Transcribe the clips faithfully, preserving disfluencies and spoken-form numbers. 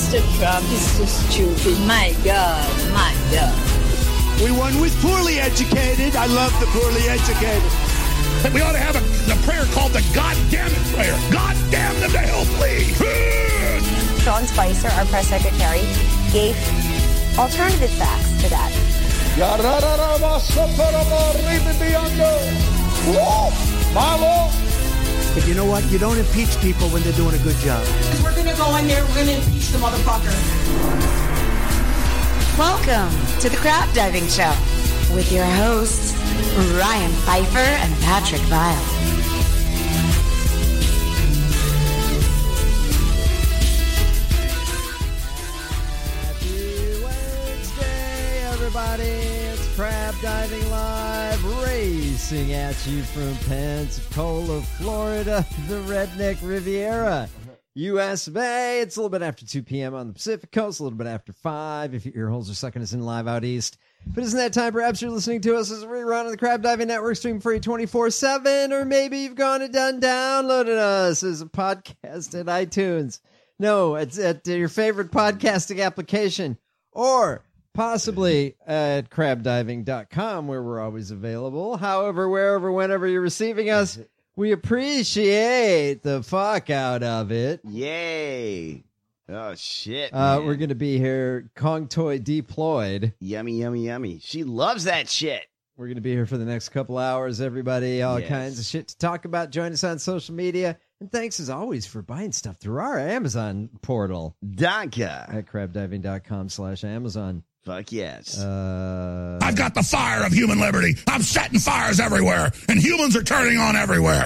Mister Trump is so stupid. My God, my God. We won with poorly educated. I love the poorly educated. We ought to have a, the prayer called the God damn it prayer. God damn them to hell, please. Sean Spicer, our press secretary, gave alternative facts to that. But you know what? You don't impeach people when they're doing a good job. We're going to go in there, we're going to impeach the motherfucker. Welcome to the Crab Diving Show with your hosts, Ryan Pfeiffer and Patrick Vile. Happy Wednesday, everybody. It's Crab Diving Live, racing at you from Pensacola, Florida, the Redneck Riviera, U S of A. It's a little bit after two p.m. on the Pacific Coast, a little bit after five if your ear holes are sucking us in live out east. But isn't that time? Perhaps you're listening to us as a rerun on the Crab Diving Network, stream free twenty-four seven, or maybe you've gone and done downloaded us as a podcast at iTunes. No, it's at your favorite podcasting application, or possibly at crab diving dot com, where we're always available. However, wherever, whenever you're receiving us, we appreciate the fuck out of it. Yay. Oh, shit, Uh, man. we're going to be here, Kong Toy deployed. Yummy, yummy, yummy. She loves that shit. We're going to be here for the next couple hours, everybody. All Yes. kinds of shit to talk about. Join us on social media. And thanks, as always, for buying stuff through our Amazon portal. Danka. At crab diving dot com slash Amazon. Fuck yes. Uh, I've got the fire of human liberty. I'm setting fires everywhere, and humans are turning on everywhere.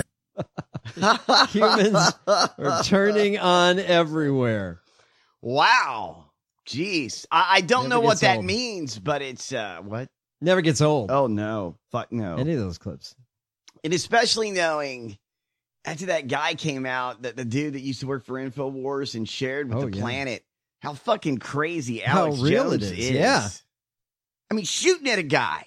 Humans are turning on everywhere. Wow. Jeez. I, I don't Never know what gets that old. means, but it's, uh, what? Never gets old. Oh, no. Fuck no. Any of those clips. And especially knowing after that guy came out, that the dude that used to work for InfoWars and shared with Oh, the yeah. planet, how fucking crazy How Alex real it Jones is, is. yeah. I mean, shooting at a guy.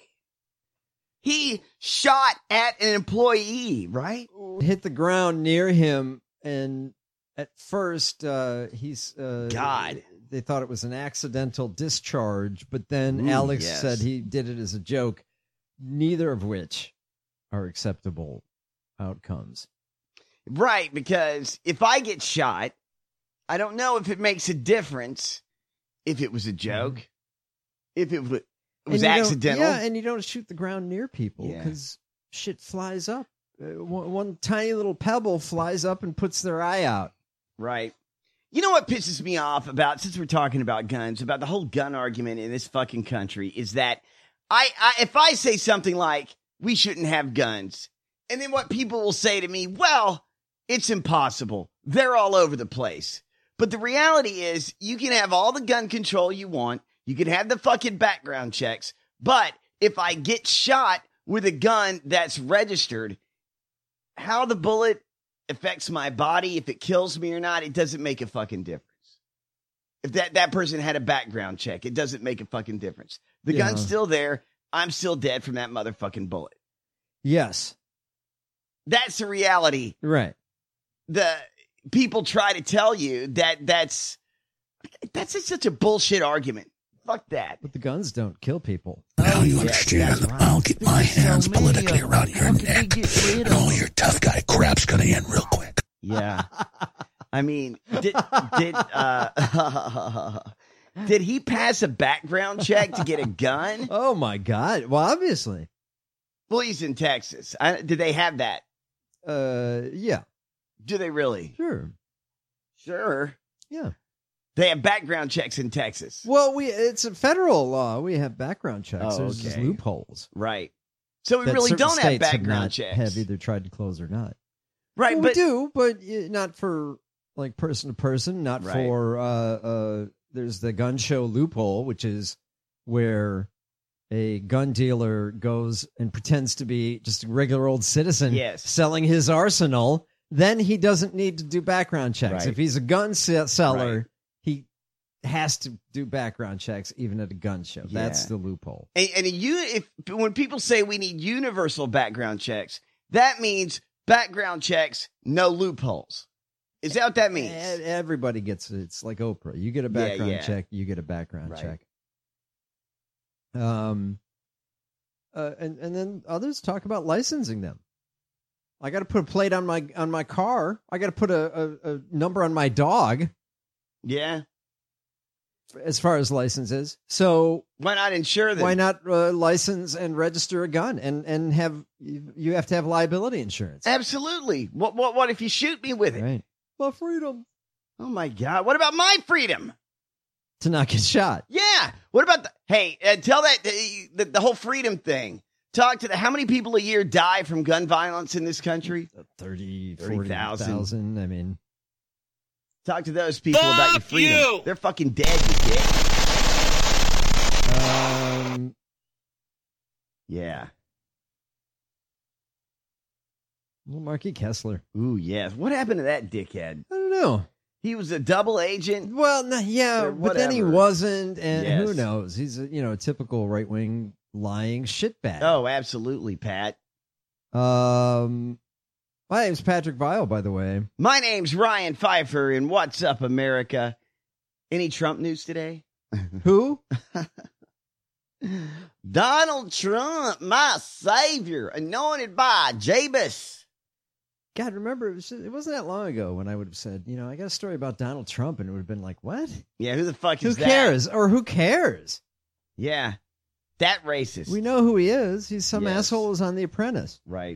He shot at an employee, right? Hit the ground near him, and at first, uh, he's uh, God. They thought it was an accidental discharge, but then Ooh, Alex yes. said he did it as a joke. Neither of which are acceptable outcomes. Right, because if I get shot, I don't know if it makes a difference if it was a joke, if it was, it was And you don't- accidental. Yeah, and you don't shoot the ground near people Yeah. because shit flies up. Uh, one, one tiny little pebble flies up and puts their eye out. Right. You know what pisses me off about, since we're talking about guns, about the whole gun argument in this fucking country is that I, I if I say something like, we shouldn't have guns, and then what people will say to me, well, it's impossible. They're all over the place. But the reality is, you can have all the gun control you want. You can have the fucking background checks. But if I get shot with a gun that's registered, how the bullet affects my body, if it kills me or not, it doesn't make a fucking difference. If that, that person had a background check, it doesn't make a fucking difference. The Yeah. gun's still there. I'm still dead from that motherfucking bullet. Yes, That's the reality. right. The people try to tell you that that's that's such a bullshit argument. Fuck that. But the guns don't kill people. Now you yes, understand. that's right. I'll get my hands so many politically of them. around your How could neck, we get rid and of all them? your tough guy crap's gonna end real quick. Yeah. I mean, did did uh did he pass a background check to get a gun? Oh my God! Well, obviously, Well, he's in Texas. I, did they have that? uh, yeah, Do they really? sure, Sure. yeah. They have background checks in Texas. Well, we it's a federal law. We have background checks. Oh, There's just okay. loopholes. Right. So we that really certain don't have states background not, checks. Have either tried to close or not. Right, Well, but we do, but uh, not for like person to person. Not Right. for. Uh, uh, there's the gun show loophole, which is where a gun dealer goes and pretends to be just a regular old citizen Yes. selling his arsenal. Then he doesn't need to do background checks. Right. If he's a gun se- seller, Right. he has to do background checks even at a gun show. That's Yeah. the loophole. And, and you, if when people say we need universal background checks, that means background checks, no loopholes. Is that what that means? E- Everybody gets it. It's like Oprah. You get a background yeah. check, you get a background Right. check. Um, uh, and and then others talk about licensing them. I got to put a plate on my on my car. I got to put a, a, a number on my dog. Yeah. As far as licenses, so Why not insure them? why not uh, license and register a gun and and have you, you have to have liability insurance? Absolutely. What what what if you shoot me with it? Right. My freedom Oh my God. What about my freedom? to not get shot. Yeah. What about the, hey, uh, tell that, the, the, the whole freedom thing. Talk to the, how many people a year die from gun violence in this country? thirty, thirty forty thousand. I mean, Talk to those people Fuck about your freedom. you. They're fucking dead, you dick. um, Yeah. well, Marky Kessler. Ooh, yes. What happened to that dickhead? I don't know. He was a double agent. Well, no, yeah, Or but then he whatever. wasn't, and who Yes. knows? He's a, you know, a typical right wing lying shitbag. Oh, absolutely, Pat. Um, my name's Patrick Vile, by the way. My name's Ryan Pfeiffer, and what's up, America? Any Trump news today? Who? Donald Trump, my savior, anointed by Jabus. God, remember, it, was, it wasn't that long ago when I would have said, you know, I got a story about Donald Trump, and it would have been like, what? Yeah, who the fuck Who is that? cares? Or who cares? Yeah, that racist. We know who he is. He's some Yes. asshole who's on The Apprentice. Right.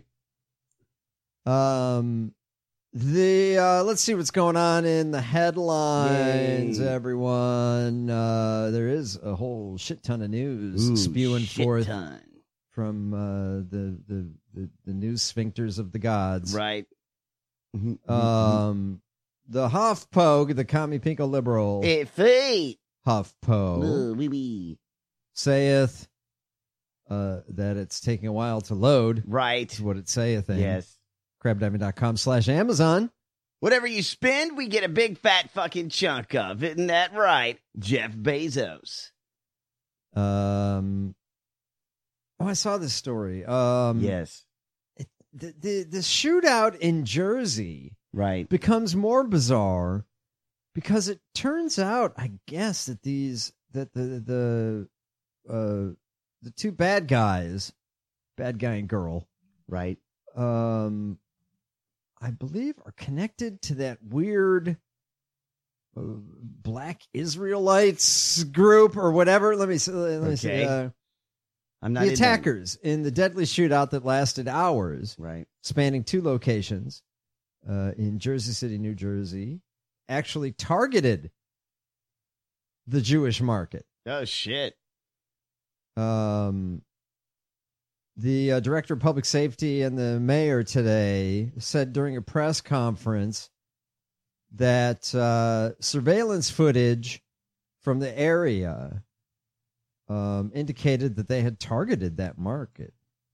Um, the uh, let's see what's going on in the headlines, Yay. everyone. Uh, there is a whole shit ton of news Ooh, spewing shit forth ton. from uh, the, the the the news sphincters of the gods. Right. Mm-hmm. Um, the HuffPo, the commie pinko liberal It feet. HuffPo, Ooh, wee wee. saith uh, that it's taking a while to load. Right. Is what it saith. in Yes. crabdiving.com slash Amazon. Whatever you spend, we get a big fat fucking chunk of. Isn't that right, Jeff Bezos? Um, oh, I saw this story. Um, Yes. the, the the shootout in Jersey Right. becomes more bizarre because it turns out, I guess, that these that the the uh the two bad guys, bad guy and girl, Right. um, I believe are connected to that weird uh, Black Israelites group or whatever. Let me see. Let me see. Okay. Uh, I'm not the into- attackers in the deadly shootout that lasted hours, Right. spanning two locations uh, in Jersey City, New Jersey, actually targeted the Jewish market. Oh, shit. Um, the uh, director of public safety and the mayor today said during a press conference that uh, surveillance footage from the area um, indicated that they had targeted that market.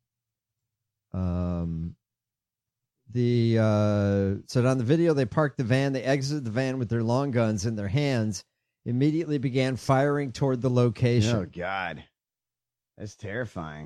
Um, the uh, said on the video they parked the van, they exited the van with their long guns in their hands, immediately began firing toward the location. Oh, God. That's terrifying.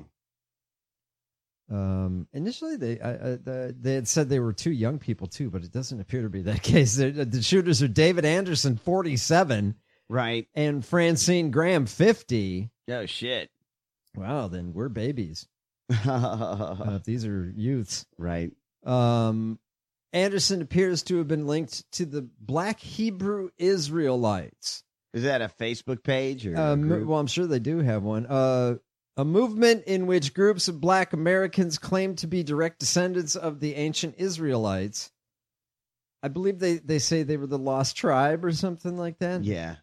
Um, initially, they I, I, the, they had said they were two young people too, but it doesn't appear to be that case. The, the shooters are David Anderson, forty-seven, Right. and Francine Graham, fifty. Oh, shit. Wow, then we're babies. Uh, if these are youths, Right. um, Anderson appears to have been linked to the Black Hebrew Israelites. Is that a Facebook page or a Um, group? well, I'm sure they do have one. Uh, a movement in which groups of Black Americans claim to be direct descendants of the ancient Israelites. I believe they, they say they were the lost tribe or something like that. Yeah.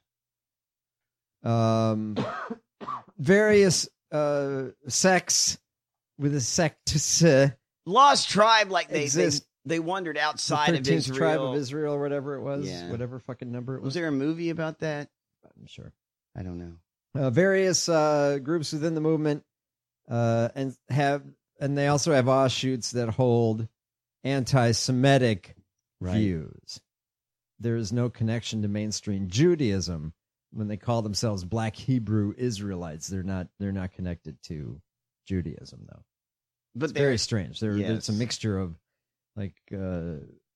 Um, various uh, sects with a sectus. Uh, Lost tribe, like they, they Exist. they wandered the outside of thirteenth Israel. tribe of Israel or whatever it was. Yeah. Whatever fucking number it was. Was there a movie about that? I'm sure. I don't know. Uh, various uh, groups within the movement uh, and have and they also have offshoots that hold anti-Semitic Right. views. There is no connection to mainstream Judaism when they call themselves Black Hebrew Israelites. They're not. They're not connected to Judaism, though. But It's they're very strange. There, Yes. There's a mixture of like uh,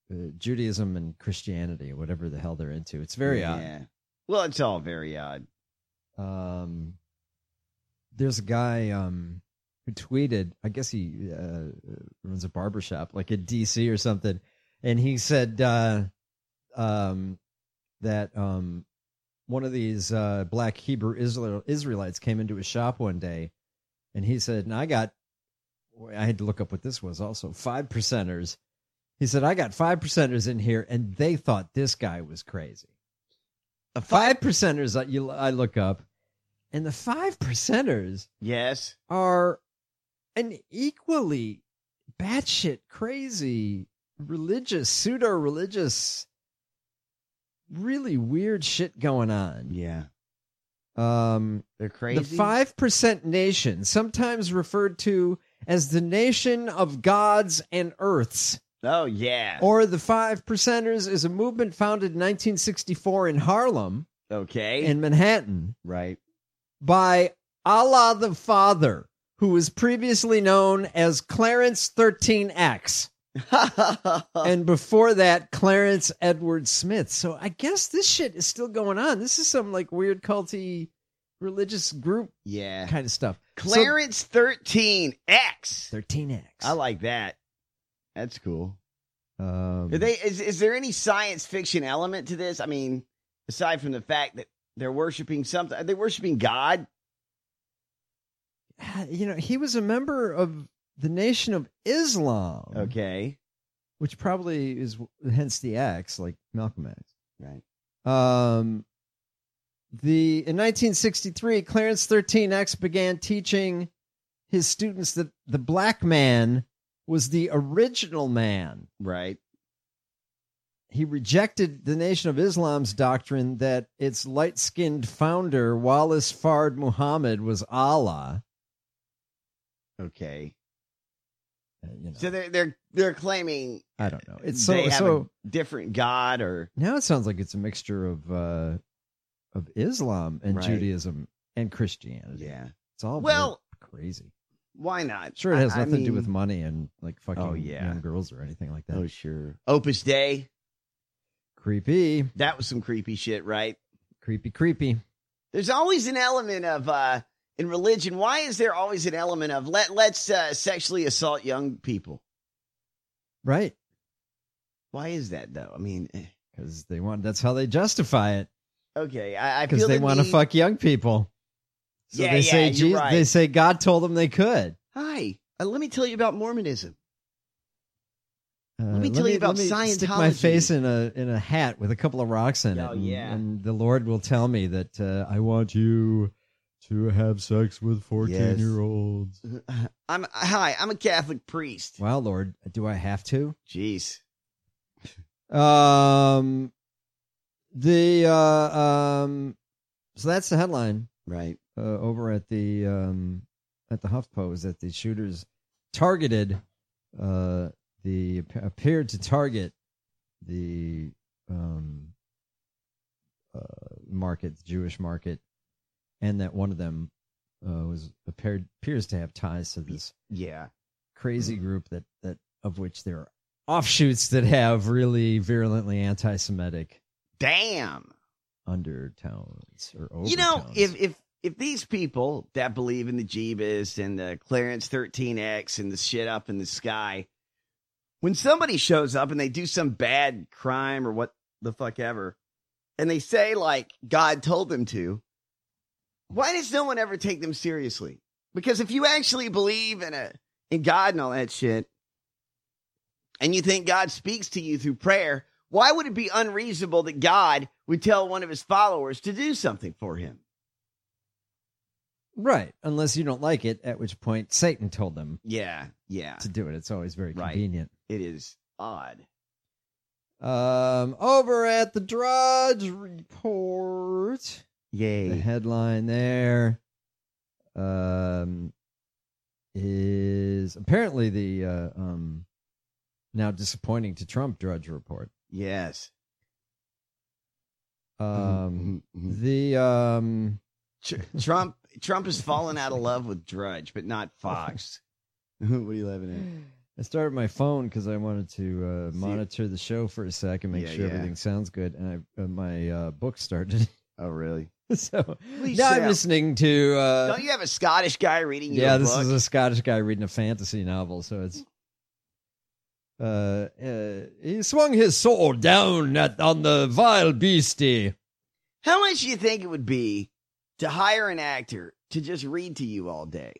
uh, Judaism and Christianity, whatever the hell they're into. It's very yeah. Well, it's all very odd. odd. Um, there's a guy um, who tweeted, I guess he uh, runs a barbershop like in D C or something, and he said uh, um, that um, one of these uh, black Hebrew Israel- Israelites came into his shop one day, and he said, and I got, I had to look up what this was also, five percenters. He said, I got five percenters in here, and they thought this guy was crazy. A five percenters, I, you, I look up, and the five percenters yes. are an equally batshit crazy, religious, pseudo-religious, really weird shit going on. Yeah. Um, They're crazy. The five percent nation, sometimes referred to as the nation of gods and earths. Oh, yeah. Or the five percenters is a movement founded in nineteen sixty-four in Harlem. Okay. In Manhattan. Right. By Allah the Father, who was previously known as Clarence thirteen X. And before that, Clarence Edward Smith. So I guess this shit is still going on. This is some like weird culty religious group yeah. kind of stuff. Clarence so, thirteen X. thirteen X. I like that. That's cool. Um, Are they, is, is there any science fiction element to this? I mean, aside from the fact that they're worshiping something, are they worshiping God? You know, he was a member of the Nation of Islam. Okay. Which probably is hence the X, like Malcolm X. Right. Um, the in nineteen sixty-three, Clarence thirteen X began teaching his students that the black man was the original man. Right. He rejected the Nation of Islam's doctrine that its light-skinned founder, Wallace Fard Muhammad, was Allah. Okay. Uh, you know. So they're they're they're claiming I don't know. It's so they have so a different God, or now it sounds like it's a mixture of uh, of Islam and right. Judaism and Christianity. Yeah, it's all well crazy. Why not? Sure, it has I, nothing I mean, to do with money and like fucking oh, yeah. young girls or anything like that. Oh sure, Opus Dei, creepy. That was some creepy shit, right? Creepy, creepy. There's always an element of uh, in religion. Why is there always an element of let let's uh, sexually assault young people? Right. Why is that though? I mean, because they want. That's how they justify it. Okay, I, I because feel they the want to need... fuck young people. So yeah, they yeah, say you're Jesus, right. they say God told them they could. Hi, uh, let me tell you about Mormonism. Uh, let me tell let you about let me Scientology. Stick my face in a in a hat with a couple of rocks in oh, it, and, yeah. and the Lord will tell me that uh, I want you to have sex with fourteen-year-olds. Yes. I'm hi. I'm a Catholic priest. Wow, Lord, do I have to? Jeez. Um, the uh, um, so that's the headline, right? Uh, over at the um at the HuffPo is that the shooters targeted uh the appeared to target the um uh market, the Jewish market, and that one of them uh, was appeared appears to have ties to this yeah crazy group that that of which there are offshoots that have really virulently anti-Semitic damn undertones or overtones. You know, if if if these people that believe in the Jeebus and the Clarence thirteen X and the shit up in the sky, when somebody shows up and they do some bad crime or what the fuck ever, and they say like God told them to, why does no one ever take them seriously? Because if you actually believe in a in God and all that shit, and you think God speaks to you through prayer, why would it be unreasonable that God would tell one of his followers to do something for him? Right, unless you don't like it, at which point Satan told them yeah, yeah. to do it. It's always very right. convenient. It is odd. Um, over at the Drudge Report, yay! The headline there um, is apparently the uh, um, now disappointing to Trump Drudge Report. Yes. Um, the um, Trump Trump has fallen out of love with Drudge, but not Fox. What are you laughing I started my phone because I wanted to uh, monitor the show for a second, make Yeah, sure yeah. everything sounds good, and I, uh, my uh, book started. Oh, really? So Please now sit I'm down. listening to. Uh, Don't you have a Scottish guy reading you yeah, a this book? is a Scottish guy reading a fantasy novel, so it's. Uh, uh, he swung his sword down at, on the vile beastie. How much do you think it would be to hire an actor to just read to you all day?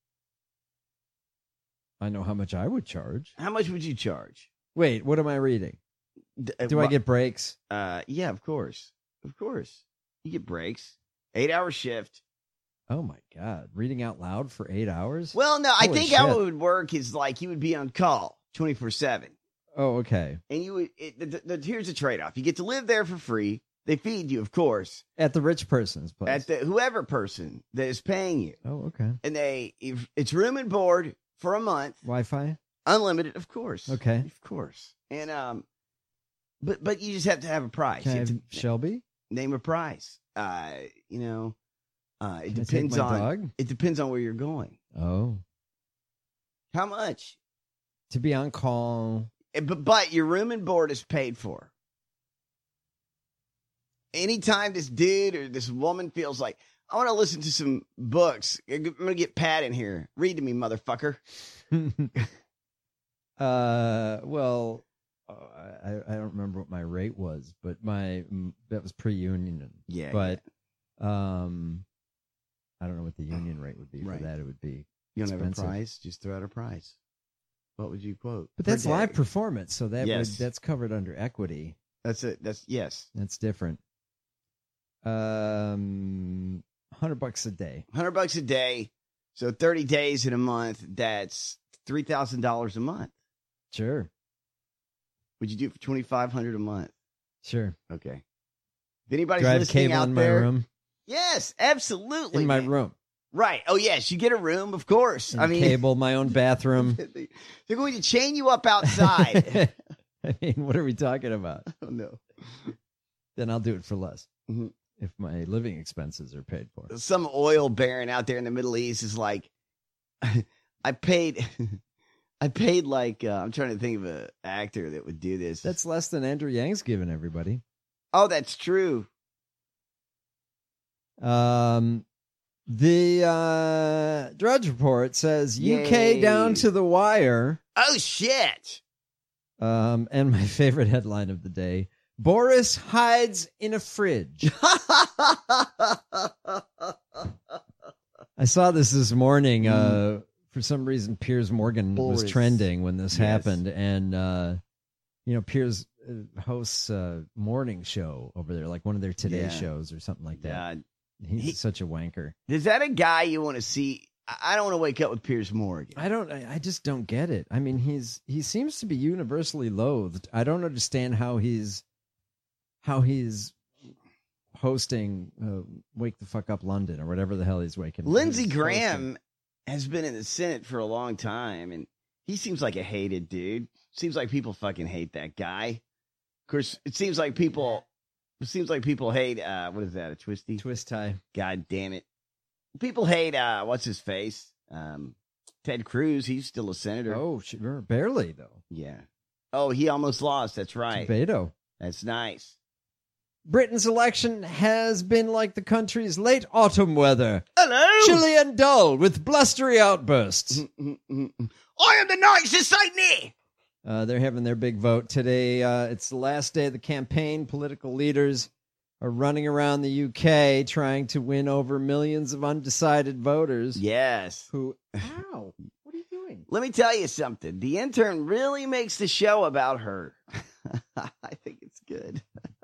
I know how much I would charge. How much would you charge? Wait, what am I reading? D- uh, Do I wha- get breaks? Uh, yeah, of course, of course. You get breaks. Eight hour shift. Oh my God, reading out loud for eight hours? Well, no, I Holy think how shit. it would work is like you would be on call twenty-four seven. Oh, okay. And you would, it, the, the, the, here's the trade off. You get to live there for free. They feed you, of course, At the rich person's place. at the whoever person that is paying you. oh, okay. And they, if it's room and board for a month, Wi-Fi? unlimited, of course. Okay. Of course. And, um, but, but you just have to have a price. Can I You have have to Shelby? name a price. Uh, you know, uh, it Can I take depends my on, dog? it depends on where you're going. Oh. How much? To be on call. Eh, But, but your room and board is paid for. Anytime this dude or this woman feels like, I want to listen to some books, I'm going to get Pat in here. Read to me, motherfucker. uh, well, uh, I, I don't remember what my rate was, but my mm, that was pre-union. Yeah. But um, I don't know what the union rate would be Right. for that. It would be, You don't have a expensive. price? Just throw out a price. What would you quote? but per that's live day? performance, so that Yes. would that's covered under equity. That's it. That's yes. That's different. Um, hundred bucks a day. one hundred bucks a day. So thirty days in a month. That's three thousand dollars a month. Sure, Would you do it for twenty-five hundred dollars a month? sure. Okay. If anybody's Do I have listening cable out in my there, room? yes, absolutely. In my man. room. Right. Oh, yes. You get a room, of course. And I mean, cable, my own bathroom. they're going to chain you up outside. I mean, what are we talking about? I don't know. Then I'll do it for less Mhm. if my living expenses are paid for. Some oil baron out there in the Middle East is like, I paid, I paid like, uh, I'm trying to think of an actor that would do this. That's less than Andrew Yang's giving everybody. oh, that's true. Um, the uh, Drudge Report says U K Yay. down to the wire. Oh, shit. Um, and my favorite headline of the day: Boris hides in a fridge. I saw this this morning. Uh, for some reason, Piers Morgan Boris. was trending when this Yes. happened, and uh, you know, Piers uh, hosts a morning show over there, like one of their Today Yeah. shows or something like that. God. He's He- such a wanker. Is that a guy you want to see? I I don't want to wake up with Piers Morgan. I don't. I I just don't get it. I mean, he's he seems to be universally loathed. I don't understand how he's how he's hosting uh, "Wake the Fuck Up London" or whatever the hell he's waking. Lindsey he's Graham hosting. has been in the Senate for a long time, and he seems like a hated dude. Seems like people fucking hate that guy. Of course, it seems like people. It seems like people hate. Uh, what is that? A twisty? twist tie. God damn it! People hate. Uh, what's his face? Um, Ted Cruz. He's still a senator. Oh, sure, barely though. Yeah. Oh, he almost lost. That's right. Beto. That's nice. Britain's election has been like the country's late autumn weather, Hello. chilly and dull with blustery outbursts. I am the nicest Saint Nick. Uh, they're having their big vote today. Uh, it's the last day of the campaign. Political leaders are running around the U K trying to win over millions of undecided voters. Yes. Who? Ow! What are you doing? Let me tell you something. The intern really makes the show about her. I think it's good.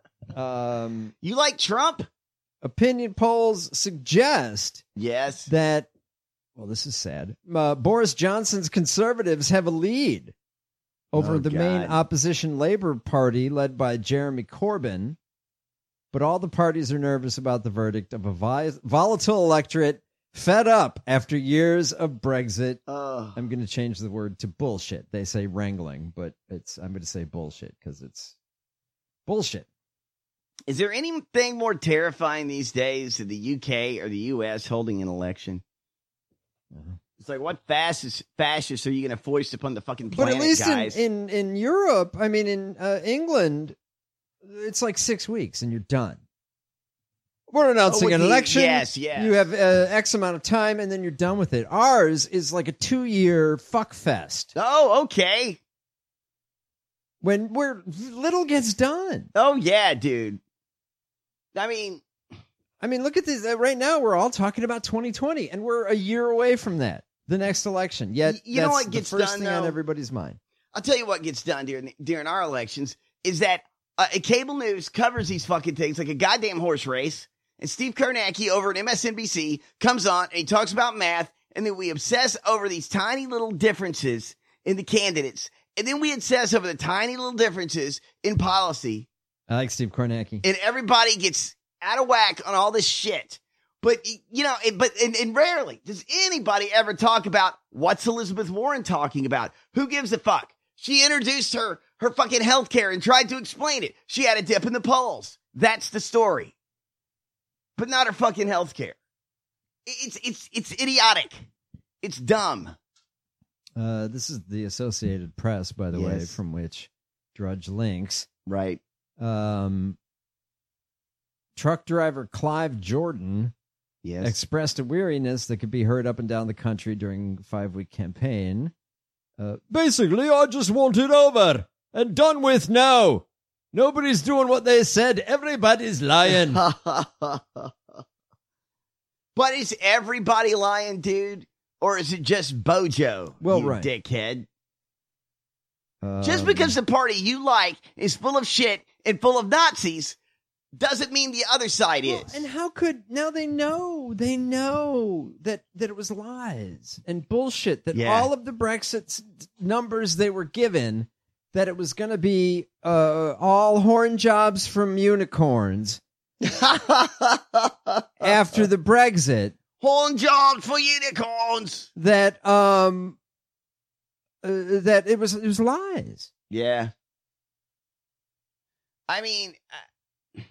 Um, You like Trump? opinion polls suggest Yes. that. Well, this is sad. Uh, Boris Johnson's Conservatives have a lead over Oh, the main God. opposition Labour Party, led by Jeremy Corbyn. But all the parties are nervous about the verdict of a vi- volatile electorate fed up after years of Brexit. Oh. I'm going to change the word to bullshit. They say wrangling, but it's I'm going to say bullshit because it's bullshit. Is there anything more terrifying these days than the U K or the U S holding an election? Uh-huh. It's like, what fascist fascists are you going to foist upon the fucking But planet, at least guys? in, in, in Europe, I mean, in uh, England, it's like six weeks and you're done. We're announcing Oh, with an the- election. yes, yes. You have uh, X amount of time and then you're done with it. Ours is like a two-year fuck fest. Oh, okay. When we're little gets done. Oh, yeah, dude. I mean, I mean, look at this. Uh, right now, we're all talking about twenty twenty, and we're a year away from that, the next election. Yet, Y- you know that's what the gets first done, thing on though? everybody's mind. I'll tell you what gets done during during our elections is that uh, cable news covers these fucking things like a goddamn horse race, and Steve Kornacki over at M S N B C comes on and he talks about math, and then we obsess over these tiny little differences in the candidates, and then we obsess over the tiny little differences in policy, I like Steve Kornacki. and everybody gets out of whack on all this shit. But, you know, it, but and, and rarely does anybody ever talk about what's Elizabeth Warren talking about. Who gives a fuck? She introduced her, her fucking healthcare and tried to explain it. She had a dip in the polls. That's the story. But not her fucking healthcare. It's, it's, it's idiotic. It's dumb. Uh, this is the Associated Press, by the way, Yes. from which Drudge links. Right. Um, truck driver Clive Jordan Yes. expressed a weariness that could be heard up and down the country during the five-week campaign. Uh, Basically, I just want it over and done with now. Nobody's doing what they said. Everybody's lying. But is everybody lying, dude? Or is it just Bojo, Well, you right. dickhead? Um, Just because the party you like is full of shit and full of Nazis doesn't mean the other side Well, is. and how could now they know they know that that it was lies and bullshit, that Yeah. all of the Brexit s- numbers they were given, that it was going to be uh, all horn jobs from unicorns after the Brexit, Horn jobs for unicorns. that um uh, that it was it was lies. Yeah. I mean, uh,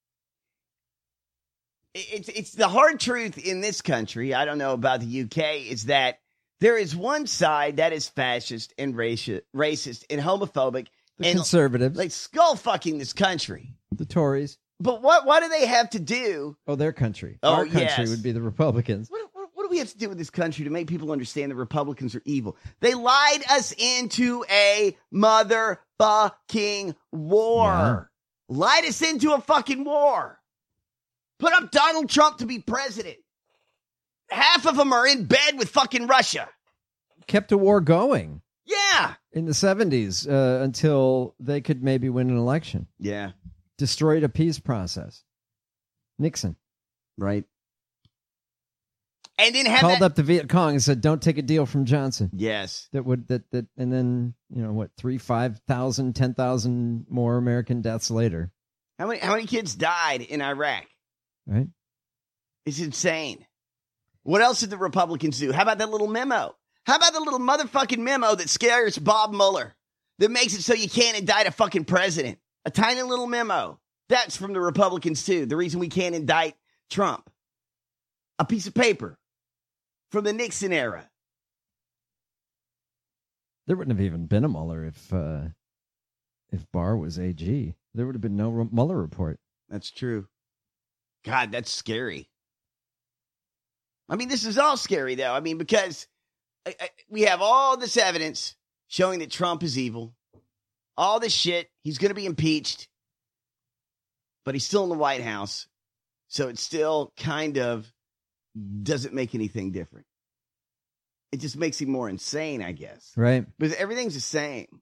it- it's it's the hard truth in this country. I don't know about the U K. Is that there is one side that is fascist and racist, racist and homophobic, The and conservatives, like skull fucking this country. the Tories. But what what do they have to do? Oh, their country. Oh, Our country yes. would be the Republicans. What, what, what do we have to do with this country to make people understand the Republicans are evil? They lied us into a motherfucking war. Lied us into a fucking war. Put up Donald Trump to be president. Half of them are in bed with fucking Russia. Kept a war going Yeah. in the seventies uh, until they could maybe win an election. Yeah. Destroyed a peace process. Nixon Right. And then have called that- up the Viet Cong and said, "Don't take a deal from Johnson." Yes. That would that that, and then you know what? Three, five thousand, ten thousand more American deaths later, How many how many kids died in Iraq? right? It's insane. What else did the Republicans do? How about that little memo? How about the little motherfucking memo that scares Bob Mueller? That makes it so you can't indict a fucking president. A tiny little memo. That's from the Republicans too. The reason we can't indict Trump. A piece of paper from the Nixon era. There wouldn't have even been a Mueller if uh, if Barr was A G. There would have been no Mueller report. That's true. God, that's scary. I mean, this is all scary, though. I mean, because I, I, we have all this evidence showing that Trump is evil. All this shit. He's going to be impeached. But he's still in the White House. So it still kind of doesn't make anything different. It just makes him more insane, I guess. Right. Because everything's the same.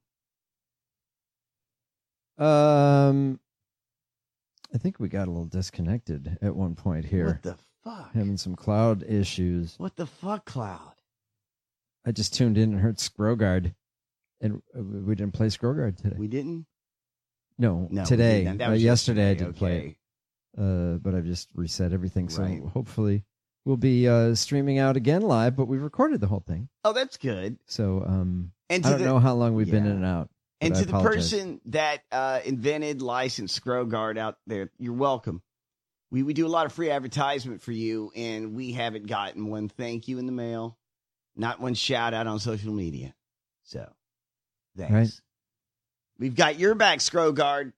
Um, I think we got a little disconnected at one point here. What the fuck? Having some cloud issues. What the fuck, Cloud? I just tuned in and heard Scrogard, and uh, we didn't play Scrogard today. We didn't? No, No, we today. didn't. That Uh, was yesterday, yesterday. I did play Okay. it, uh, but I've just reset everything. So Right. hopefully we'll be uh, streaming out again live. But we recorded the whole thing, Oh, that's good. so um, And I to don't the- know how long we've been Yeah. in and out. And but I to the apologize. person that uh, invented, licensed Scrogard out there, you're welcome. We we do a lot of free advertisement for you, and we haven't gotten one thank you in the mail. Not one shout out on social media. So, thanks. Right. We've got your back, Scrogard.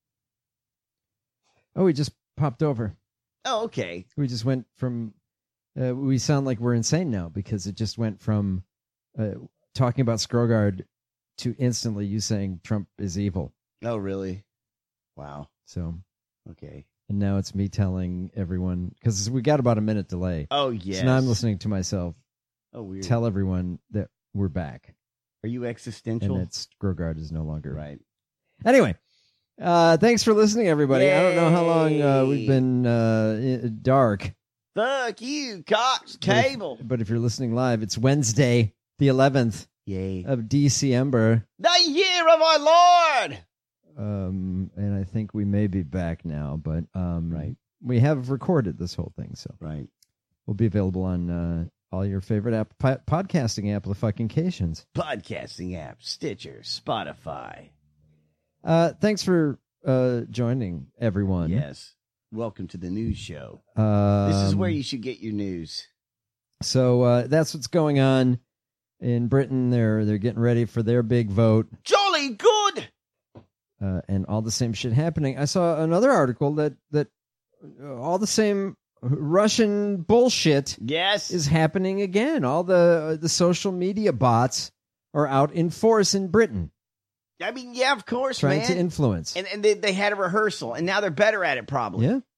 Oh, we just popped over. Oh, okay. We just went from, uh, we sound like we're insane now because it just went from uh, talking about Scrogard to instantly you saying Trump is evil. Oh, really? Wow. So, okay. And now it's me telling everyone, because we got about a minute delay. Oh, yes. So now I'm listening to myself oh, weird. tell everyone that we're back. Are you existential? And that Scrogard is no longer. Right. Anyway, uh, thanks for listening, everybody. Yay. I don't know how long uh, we've been uh, in- dark. Fuck you, Cox Cable. But if, but if you're listening live, it's Wednesday, the eleventh Yay. of December. The year of our Lord. Um, and I think we may be back now, but um, Right. we have recorded this whole thing, so Right. we'll be available on uh, all your favorite app, po- podcasting applications. Podcasting app, Stitcher, Spotify. Uh, thanks for uh, joining, everyone. Yes. Welcome to the news show. Um, This is where you should get your news. So uh, that's what's going on in Britain. They're they're getting ready for their big vote, Jolly good. uh, and all the same shit happening. I saw another article that that uh, all the same Russian bullshit Yes. is happening again. All the uh, the social media bots are out in force in Britain, I mean, yeah, of course, trying man. to influence. and and they, they had a rehearsal, and now they're better at it, probably. Yeah.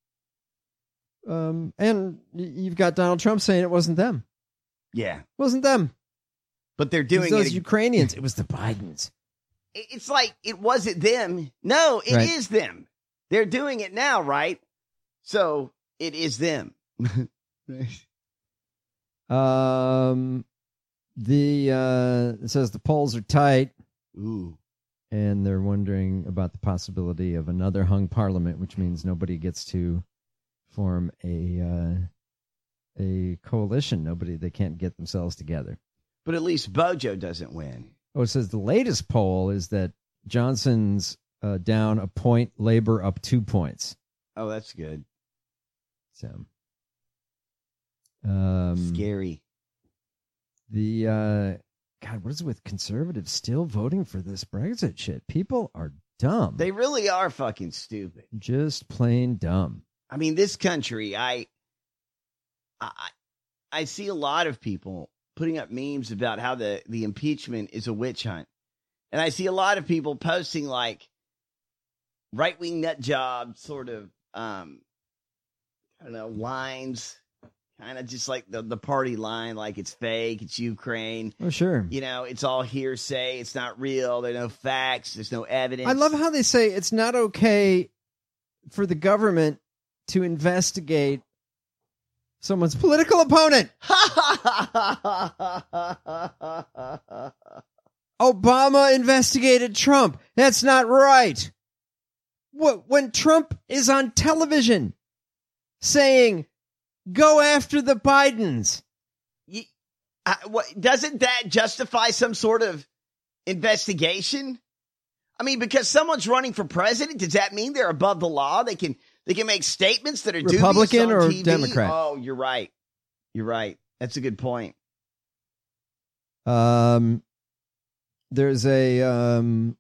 Um, and y- you've got Donald Trump saying it wasn't them. Yeah. It wasn't them. But they're It was doing those it. Ukrainians. It was the Bidens. It- It's like it wasn't them. No, it is Right. them. They're doing it now, right? So it is them. Um, the uh, it says the polls are tight, Ooh. and they're wondering about the possibility of another hung parliament, which means nobody gets to form a uh, a coalition. Nobody, they can't get themselves together. But at least Bojo doesn't win. Oh, it says the latest poll is that Johnson's uh, down a point, Labor up two points. Oh, that's good. So, um, Scary. The uh, God, what is it with conservatives still voting for this Brexit shit? People are dumb. They really are fucking stupid. Just plain dumb. I mean, this country, I, I, I see a lot of people putting up memes about how the, the impeachment is a witch hunt. And I see a lot of people posting like right-wing nut job sort of, um, I don't know, lines, kind of just like the, the party line, like it's fake, it's Ukraine. Oh, sure. You know, it's all hearsay. It's not real. There are no facts. There's no evidence. I love how they say it's not okay for the government to investigate someone's political opponent. Obama investigated Trump. That's not right. What, when Trump is on television saying, go after the Bidens. You, uh, what, doesn't that justify some sort of investigation? I mean, because someone's running for president, does that mean they're above the law? They can they can make statements that are Republican dubious on or T V? Democrat? Oh, you're right. You're right. That's a good point. Um, there's a um.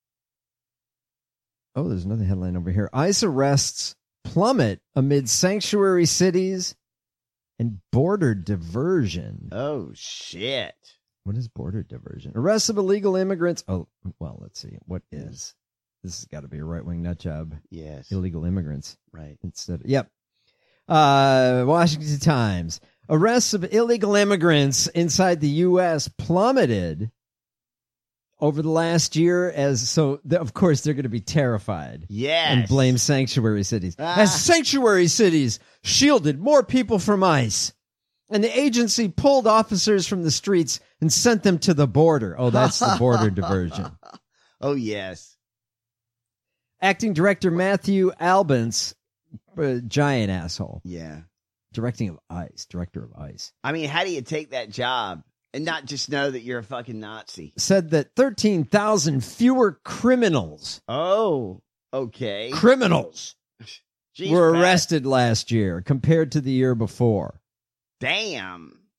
Oh, there's another headline over here. ICE arrests plummet amid sanctuary cities and border diversion. Oh, shit. What is border diversion? Arrests of illegal immigrants. Oh, well, let's see. What is this? Has got to be a right wing nut job. Yes. Illegal immigrants. Right. Instead of, yep. Uh, Washington Times. Arrests of illegal immigrants inside the U S plummeted over the last year, as so th- of course they're going to be terrified. Yes. And blame sanctuary cities. Ah. As sanctuary cities shielded more people from ICE, and the agency pulled officers from the streets and sent them to the border. Oh, that's the border diversion. Oh, yes. Acting Director Matthew Albence, uh, giant asshole. Yeah. Directing of ICE, Director of ICE. I mean, how do you take that job and not just know that you're a fucking Nazi? Said that thirteen thousand fewer criminals, Oh, okay. criminals Jeez, were Pat. arrested last year compared to the year before. Damn.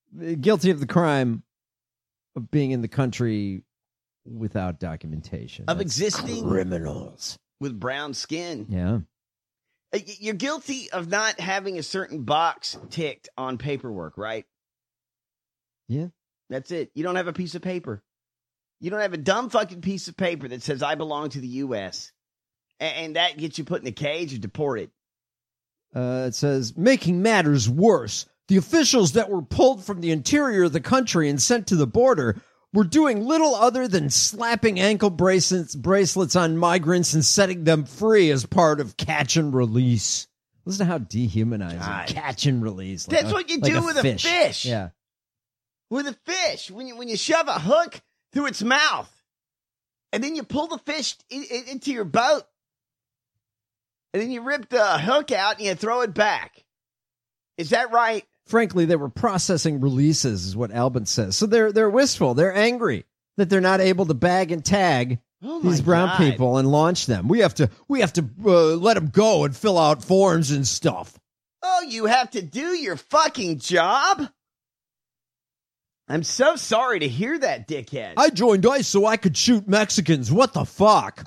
guilty of the crime of being in the country without documentation. Of That's existing criminals with brown skin. Yeah. Uh, y- You're guilty of not having a certain box ticked on paperwork, right? Yeah. That's it. You don't have a piece of paper. You don't have a dumb fucking piece of paper that says I belong to the U S. A- And that gets you put in a cage or deported. Uh, it says, making matters worse, the officials that were pulled from the interior of the country and sent to the border were doing little other than slapping ankle bracelets, bracelets on migrants and setting them free as part of catch and release. Listen to how dehumanizing. God. Catch and release. Like That's a- what you like do a with fish. a fish. Yeah. With a fish. When you, when you shove a hook through its mouth and then you pull the fish in, in, into your boat and then you rip the hook out and you throw it back. Is that right? Frankly, they were processing releases, is what Albin says. So they're they're wistful. They're angry that they're not able to bag and tag Oh my these brown God. people and launch them. We have to we have to uh, let them go and fill out forms and stuff. Oh, you have to do your fucking job? I'm so sorry to hear that, dickhead. I joined ICE so I could shoot Mexicans. What the fuck?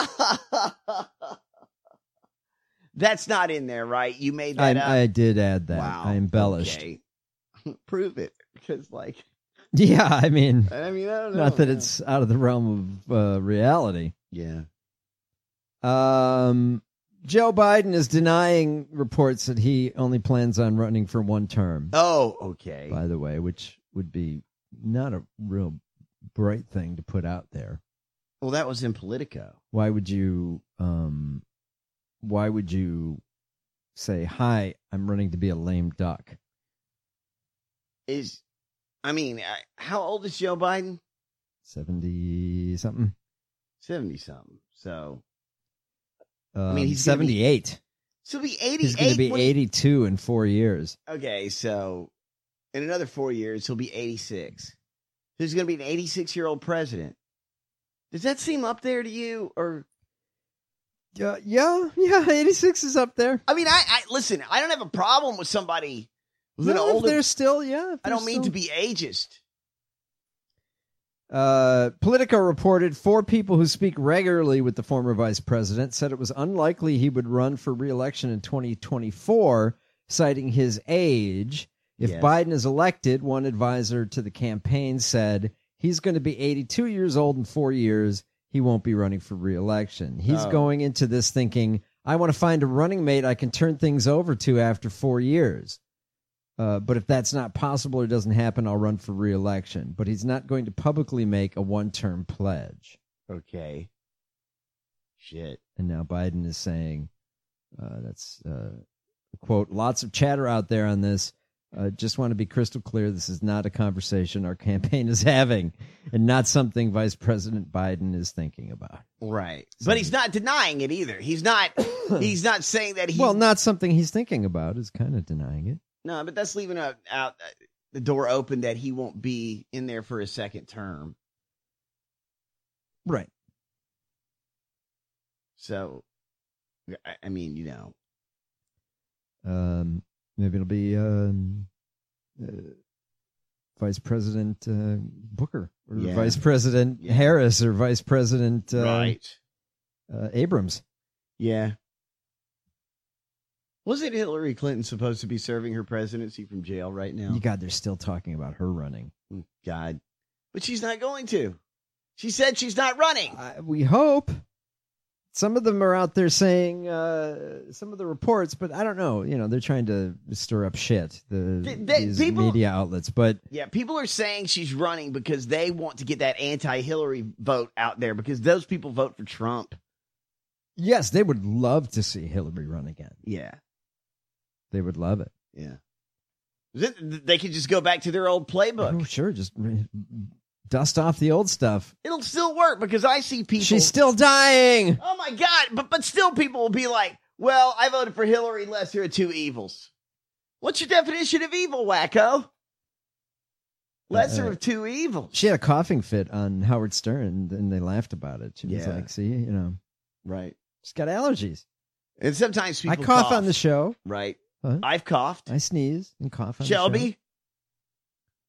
That's not in there, right? You made that up. I, I did add that. Wow. I embellished. Okay. Prove it, because, like, Yeah, I mean, I mean, I don't know. not that man. it's out of the realm of uh, reality. Yeah. Um, Joe Biden is denying reports that he only plans on running for one term. Oh, okay. By the way, which would be not a real bright thing to put out there. Well, that was in Politico. Why would you? Um, why would you say, "Hi, I'm running to be a lame duck"? Is, I mean, I- how old is Joe Biden? Seventy something. seventy something. So, Um, mean, he's gonna be- seventy-eight. so he'll be eighty-eight. He's going to be when he- eighty-two in four years. Okay, so in another four years, he'll be eighty-six. There's going to be an eighty-six-year-old president. Does that seem up there to you, or? Yeah, yeah, yeah. eighty-six is up there. I mean, I, I listen. I don't have a problem with somebody who's an No, if older. they're still, yeah. if I they're don't mean to still- be ageist. Uh, Politico reported four people who speak regularly with the former vice president said it was unlikely he would run for re-election in twenty twenty-four, citing his age. If Yes. Biden is elected, one advisor to the campaign said he's going to be eighty-two years old in four years. He won't be running for re-election. He's Oh. going into this thinking, I want to find a running mate I can turn things over to after four years. Uh, but if that's not possible or doesn't happen, I'll run for re-election. But he's not going to publicly make a one-term pledge. Okay. Shit. And now Biden is saying, uh, that's, uh, quote, lots of chatter out there on this. Uh, just want to be crystal clear. This is not a conversation our campaign is having and not something Vice President Biden is thinking about. Right. But he's not denying it either. He's not. He's not saying that he. Well, not something he's thinking about is kind of denying it. No, but that's leaving out, out uh, the door open that he won't be in there for a second term. Right. So, I, I mean, you know. Um, maybe it'll be um, uh, Vice President uh, Booker or Yeah. Vice President Yeah. Harris or Vice President uh, right. uh, Abrams. Yeah. Wasn't Hillary Clinton supposed to be serving her presidency from jail right now? You God, they're still talking about her running. God. But she's not going to. She said she's not running. I, we hope. Some of them are out there saying uh, some of the reports, but I don't know. You know, they're trying to stir up shit. The Th- they- these people- media outlets, but Yeah, people are saying she's running because they want to get that anti-Hillary vote out there because those people vote for Trump. yes, they would love to see Hillary run again. Yeah. They would love it. Yeah. Th- They could just go back to their old playbook. Oh, sure, just re- dust off the old stuff. It'll still work because I see people. She's still dying. Oh my God. But but still people will be like, well, I voted for Hillary, lesser of two evils. What's your definition of evil, wacko? Lesser Uh, of two evils. She had a coughing fit on Howard Stern, and they laughed about it. She was Yeah. like, see, you know, Right. she's got allergies. And sometimes people I cough, on the show. Right. Huh? I've coughed. I sneeze and cough on the show. Shelby,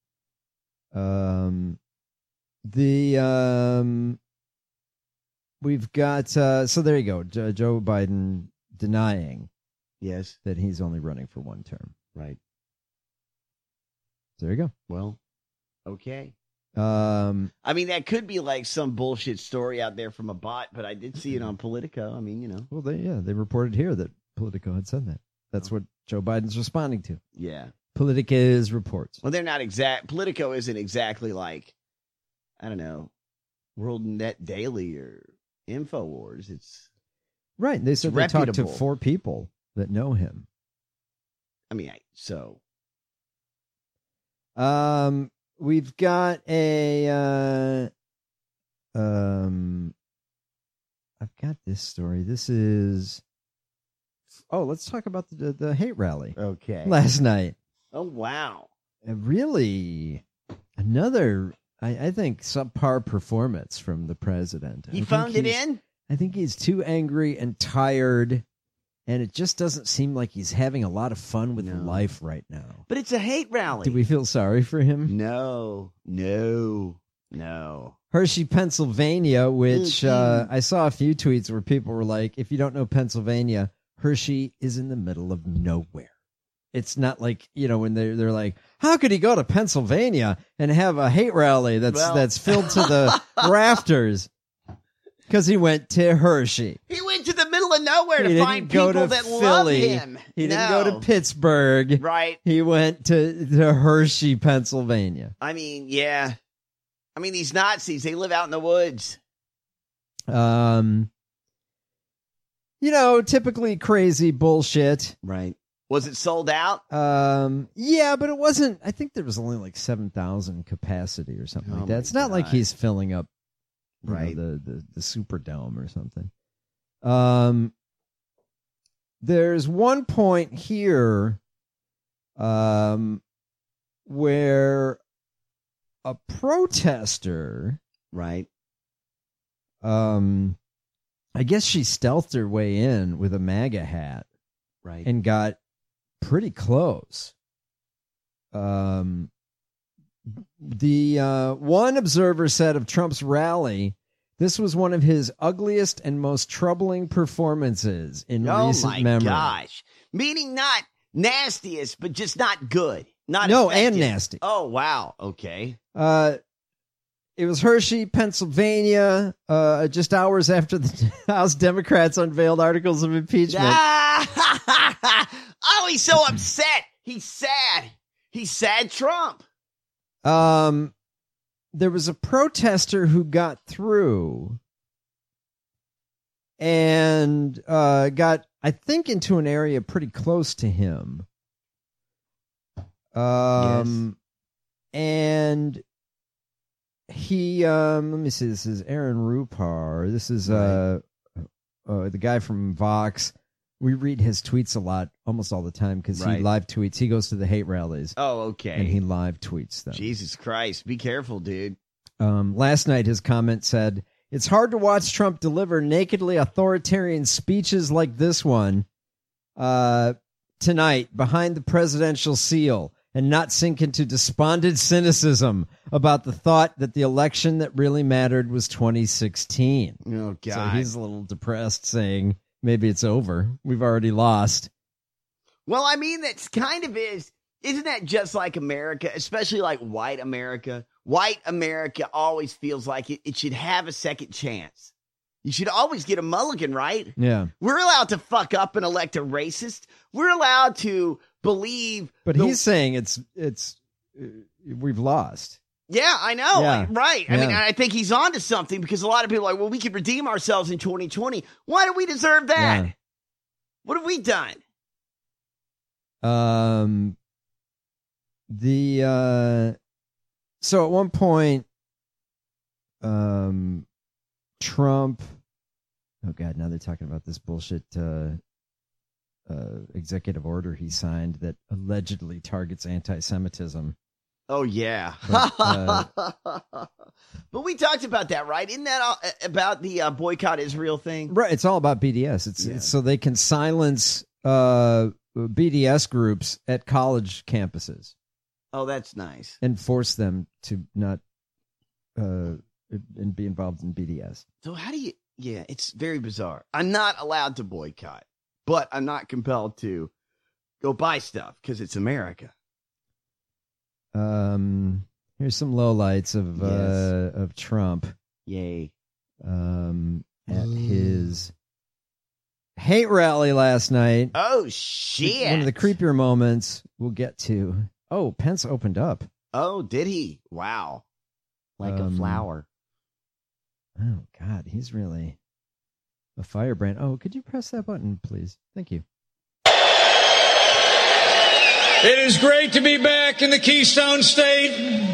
Um, the um, we've got uh, so there you go. Jo- Joe Biden denying, yes, that he's only running for one term. Right. There you go. Well, okay. Um, I mean, that could be like some bullshit story out there from a bot, but I did see it on Politico. I mean, you know. Well, they yeah, they reported here that Politico had said that. That's what Joe Biden's responding to. Yeah. Politico's reports. Well, they're not exact. Politico isn't exactly like, I don't know, World Net Daily or InfoWars. It's right. They said they talked to four people that know him. I mean, I, so. Um, we've got a. Uh, um, I've got this story. This is. Oh, let's talk about the the, the hate rally. Okay. Last night. Oh wow. A really another. I, I think subpar performance from the president. He I phoned it he's- in? I think he's too angry and tired, and it just doesn't seem like he's having a lot of fun with No. life right now. But it's a hate rally. Do we feel sorry for him? No, no, no. Hershey, Pennsylvania, which uh, Mhm. I saw a few tweets where people were like, if you don't know Pennsylvania, Hershey is in the middle of nowhere. It's not like, you know, when they're, they're like, how could he go to Pennsylvania and have a hate rally that's Well- that's filled to the rafters? Because he went to Hershey. He went to the middle of nowhere He to didn't find go people to that love Philly. him. He didn't No. go to Pittsburgh. Right. He went to, to Hershey, Pennsylvania. I mean, yeah. I mean, these Nazis, they live out in the woods. Um, you know, typically crazy bullshit. Right. Was it sold out? Um, yeah, but it wasn't. I think there was only like seven thousand capacity or something Oh like that. my It's not like God. he's filling up, you Right. know, the, the, the Superdome or something. Um, there's one point here, um, where a protester, Right. um, I guess she stealthed her way in with a MAGA hat Right. and got pretty close. Um, the uh, one observer said of Trump's rally, this was one of his ugliest and most troubling performances in Oh recent my memory. gosh. Meaning not nastiest, but just not good. Not No, and effective. nasty. Oh, wow. Okay. Uh, it was Hershey, Pennsylvania, uh, just hours after the House Democrats unveiled articles of impeachment. Ah! Oh, he's so upset. He's sad. He's sad Trump. Um, there was a protester who got through and uh, got, I think, into an area pretty close to him. Um, and he, um, let me see, this is Aaron Rupar. This is uh, uh, the guy from Vox. We read his tweets a lot, almost all the time, because Right. he live tweets. He goes to the hate rallies. Oh, okay. And he live tweets them. Jesus Christ. Be careful, dude. Um, last night, his comment said, it's hard to watch Trump deliver nakedly authoritarian speeches like this one uh, tonight behind the presidential seal and not sink into despondent cynicism about the thought that the election that really mattered was twenty sixteen. Oh, God. So he's a little depressed, saying maybe it's over. We've already lost. Well, I mean, that's kind of is. Isn't that just like America, especially like white America? White America always feels like it, it should have a second chance. You should always get a mulligan, right? Yeah. We're allowed to fuck up and elect a racist. We're allowed to believe. But the- he's saying it's, it's, uh, we've lost. Yeah, I know. Yeah. Right. I mean, Yeah. I think he's on to something because a lot of people are like, well, we could redeem ourselves in twenty twenty. Why do we deserve that? Yeah. What have we done? Um, the, uh, so at one point, um, Trump, oh God, now they're talking about this bullshit, uh, uh, executive order he signed that allegedly targets anti-Semitism. Oh, yeah. But, uh, but we talked about that, right? Isn't that all, about the uh, boycott Israel thing? Right. It's all about B D S. It's, Yeah. it's so they can silence, uh, B D S groups at college campuses. Oh, that's nice. And force them to not uh, and be involved in B D S. So how do you, yeah, it's very bizarre. I'm not allowed to boycott, but I'm not compelled to go buy stuff because it's America. Um, here's some lowlights of Yes. uh, of Trump. Yay. Um, at his hate rally last night. Oh, shit. One of the creepier moments we'll get to. Oh, Pence opened up. Oh, did he? Wow. Like Um, a flower. Oh, God, he's really a firebrand. Oh, could you press that button, please? Thank you. It is great to be back in the Keystone State.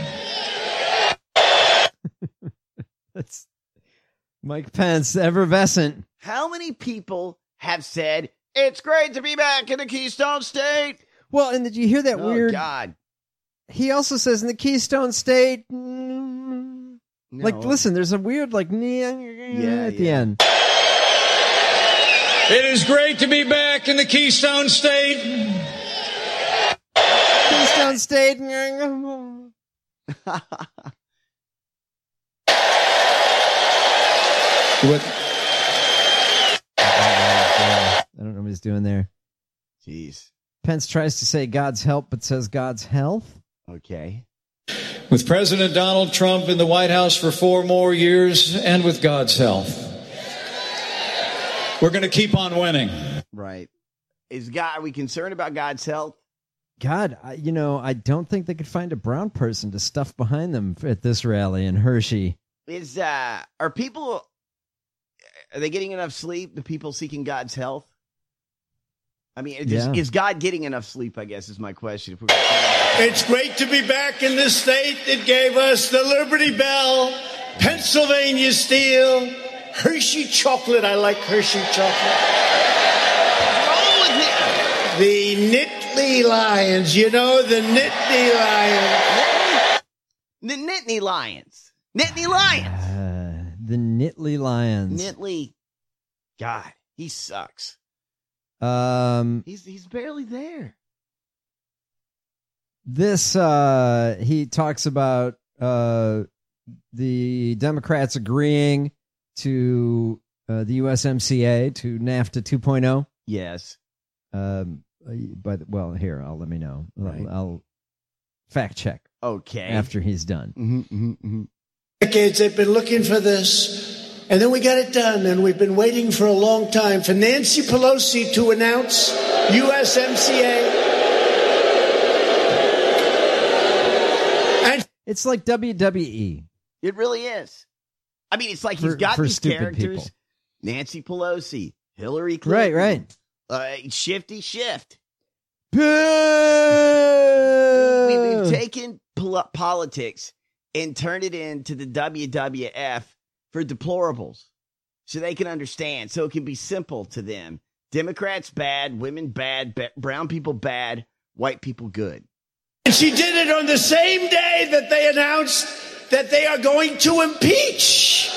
That's Mike Pence, effervescent. How many people have said, it's great to be back in the Keystone State? Well, and did you hear that Oh, weird? God. He also says in the Keystone State. mm, No. Like, listen, there's a weird, like, yeah, at the yeah. end. It is great to be back in the Keystone State. Keystone State. What? I don't know what he's doing there. Jeez. Pence tries to say God's help, but says God's health. Okay. With President Donald Trump in the White House for four more years and with God's help, we're going to keep on winning. Right. Is God, are we concerned about God's health? God, I, you know, I don't think they could find a brown person to stuff behind them at this rally in Hershey. Is, uh, are people, are they getting enough sleep? The people seeking God's health? I mean, is, Yeah. is God getting enough sleep, I guess, is my question. If we're gonna- It's great to be back in this state that gave us the Liberty Bell, Pennsylvania Steel, Hershey chocolate. I like Hershey chocolate. The Nittany Lions. You know, the Nittany Lions. The Nittany Lions. Nittany Lions. Uh, the Nittany Lions. Nittany. God, he sucks. Um, He's he's barely there. this uh, he talks about uh, the Democrats agreeing to uh, the U S M C A to NAFTA two point oh. Yes. Um, but well, here I'll let me know. Right. I'll, I'll fact check Okay. after he's done. Mm-hmm, mm-hmm, mm-hmm. Decades they've been looking for this. And then we got it done, and we've been waiting for a long time for Nancy Pelosi to announce U S M C A. And It's like W W E. It really is. I mean, it's like he's For- got for these stupid characters. people. Nancy Pelosi, Hillary Clinton. Right, right. Uh, Shifty Shift. Boo! We, we've taken pol- politics and turned it into the W W F for deplorables so they can understand, so it can be simple to them. Democrats bad, women bad, ba- brown people bad, white people good. she did it on the same day that they announced that they are going to impeach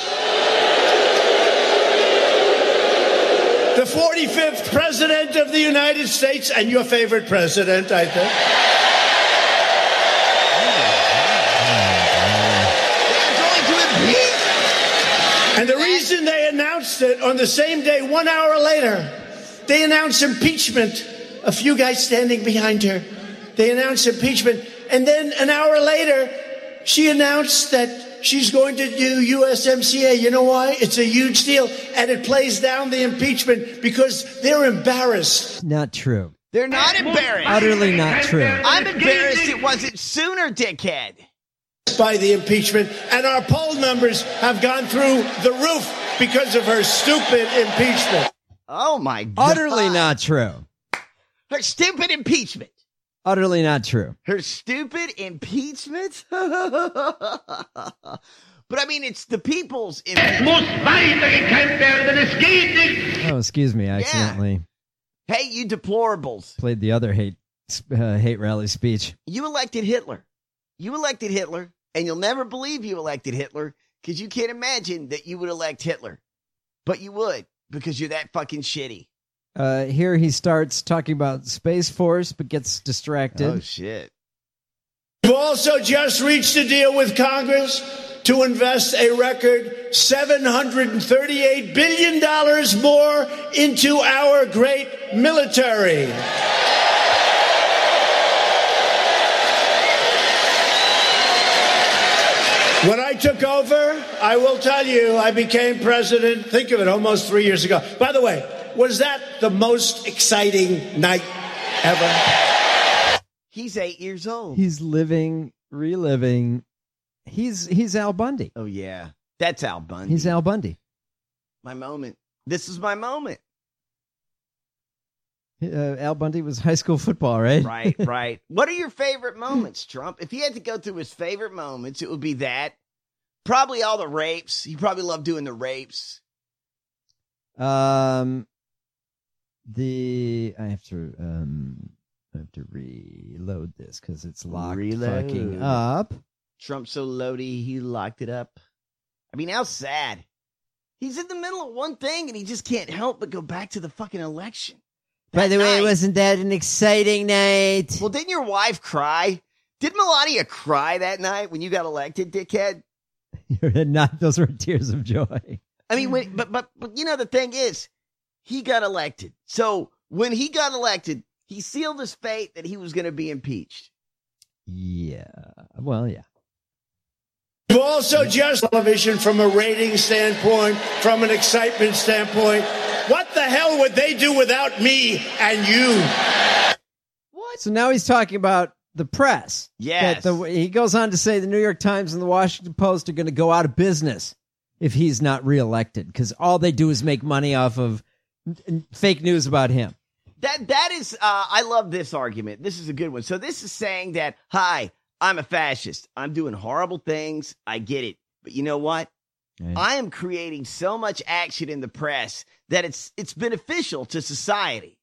the forty-fifth president of the United States and your favorite president, I think. They're going to impeach. And the reason they announced it on the same day, one hour later, they announced impeachment. A few guys standing behind her. They announced impeachment. And then an hour later, she announced that she's going to do U S M C A. You know why? It's a huge deal. And it plays down the impeachment because they're embarrassed. Not true. They're not embarrassed. Utterly not true. I'm embarrassed it wasn't sooner, dickhead. By the impeachment, and our poll numbers have gone through the roof because of her stupid impeachment. Oh, my God. Utterly not true. Her stupid impeachment. Utterly not true. Her stupid impeachment? But I mean, it's the people's impeachment. Oh, excuse me. I Yeah. accidentally Hey, you deplorables. played the other hate uh, hate rally speech. You elected Hitler. You elected Hitler, and you'll never believe you elected Hitler because you can't imagine that you would elect Hitler. But you would because you're that fucking shitty. Uh, here he starts talking about Space Force, but gets distracted. Oh, shit. We've also just reached a deal with Congress to invest a record seven hundred thirty-eight billion dollars more into our great military. When I took over, I will tell you, I became president, think of it, almost three years ago. By the way, was that the most exciting night ever? He's eight years old. He's living, reliving. He's he's Al Bundy. Oh, yeah. That's Al Bundy. He's Al Bundy. My moment. This is my moment. Uh, Al Bundy was high school football, right? Right, right. What are your favorite moments, Trump? If he had to go through his favorite moments, it would be that. Probably all the rapes. He probably loved doing the rapes. Um, the I have to um I have to reload this because it's locked Reload. fucking up. Trump's so loady, he locked it up. I mean, how sad. He's in the middle of one thing, and he just can't help but go back to the fucking election. By the way, night. wasn't that an exciting night? Well, didn't your wife cry? Did Melania cry that night when you got elected, dickhead? Not those were tears of joy. I mean, when, but, but but you know, the thing is, he got elected. So when he got elected, he sealed his fate that he was going to be impeached. Yeah. Well, yeah. We've also just television from a rating standpoint, from an excitement standpoint. What the hell would they do without me and you? What? So now he's talking about the press. Yes. That the, he goes on to say the New York Times and the Washington Post are going to go out of business if he's not reelected because all they do is make money off of n- fake news about him. That that is, uh, I love this argument. This is a good one. So this is saying that, hi, I'm a fascist. I'm doing horrible things. I get it. But you know what? Right. I am creating so much action in the press that it's it's beneficial to society.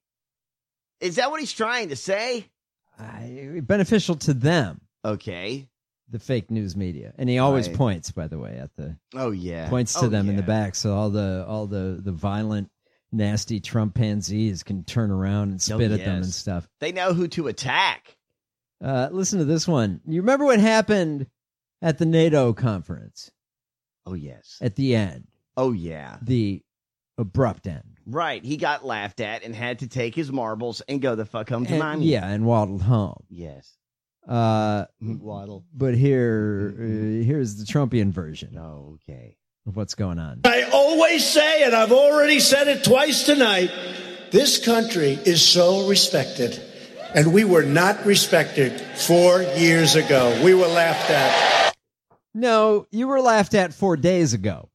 Is that what he's trying to say? Uh, beneficial to them. Okay. The fake news media. And he always Right. points, by the way, at the Oh, yeah. points to Oh, them in the yeah. back. So all the all the, the violent, nasty Trump pansies can turn around and spit Oh, at them yes. and stuff. They know who to attack. Uh, listen to this one. You remember what happened at the NATO conference Oh, yes. at the end? Oh, yeah. The abrupt end. Right. He got laughed at and had to take his marbles and go the fuck home to And- mommy. yeah, and waddled home. Yes. Uh, Waddle. but here, uh, here's the Trumpian version Oh, okay. of what's going on. I always say, and I've already said it twice tonight, this country is so respected. And we were not respected four years ago. We were laughed at. No, you were laughed at four days ago.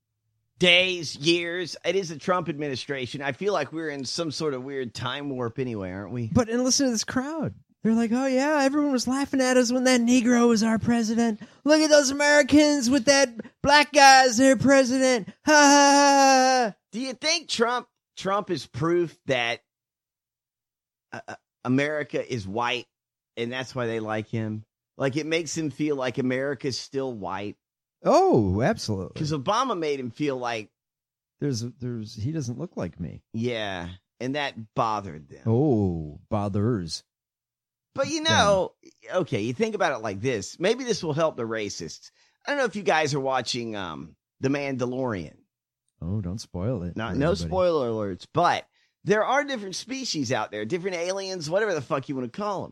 Days, years. It is the Trump administration. I feel like we're in some sort of weird time warp anyway, aren't we? But and listen to this crowd. They're like, oh, yeah, everyone was laughing at us when that Negro was our president. Look at those Americans with that black guy as their president. Ha, ha, ha. Do you think Trump Trump is proof that uh, America is white and that's why they like him? Like, it makes him feel like America's still white. Oh, absolutely. Because Obama made him feel like, There's, there's, he doesn't look like me. yeah, and that bothered them. Oh, bothers. But, you know, okay, you think about it like this. Maybe this will help the racists. I don't know if you guys are watching um, The Mandalorian. Oh, don't spoil it. Not, for no everybody. spoiler alerts, but there are different species out there, different aliens, whatever the fuck you want to call them.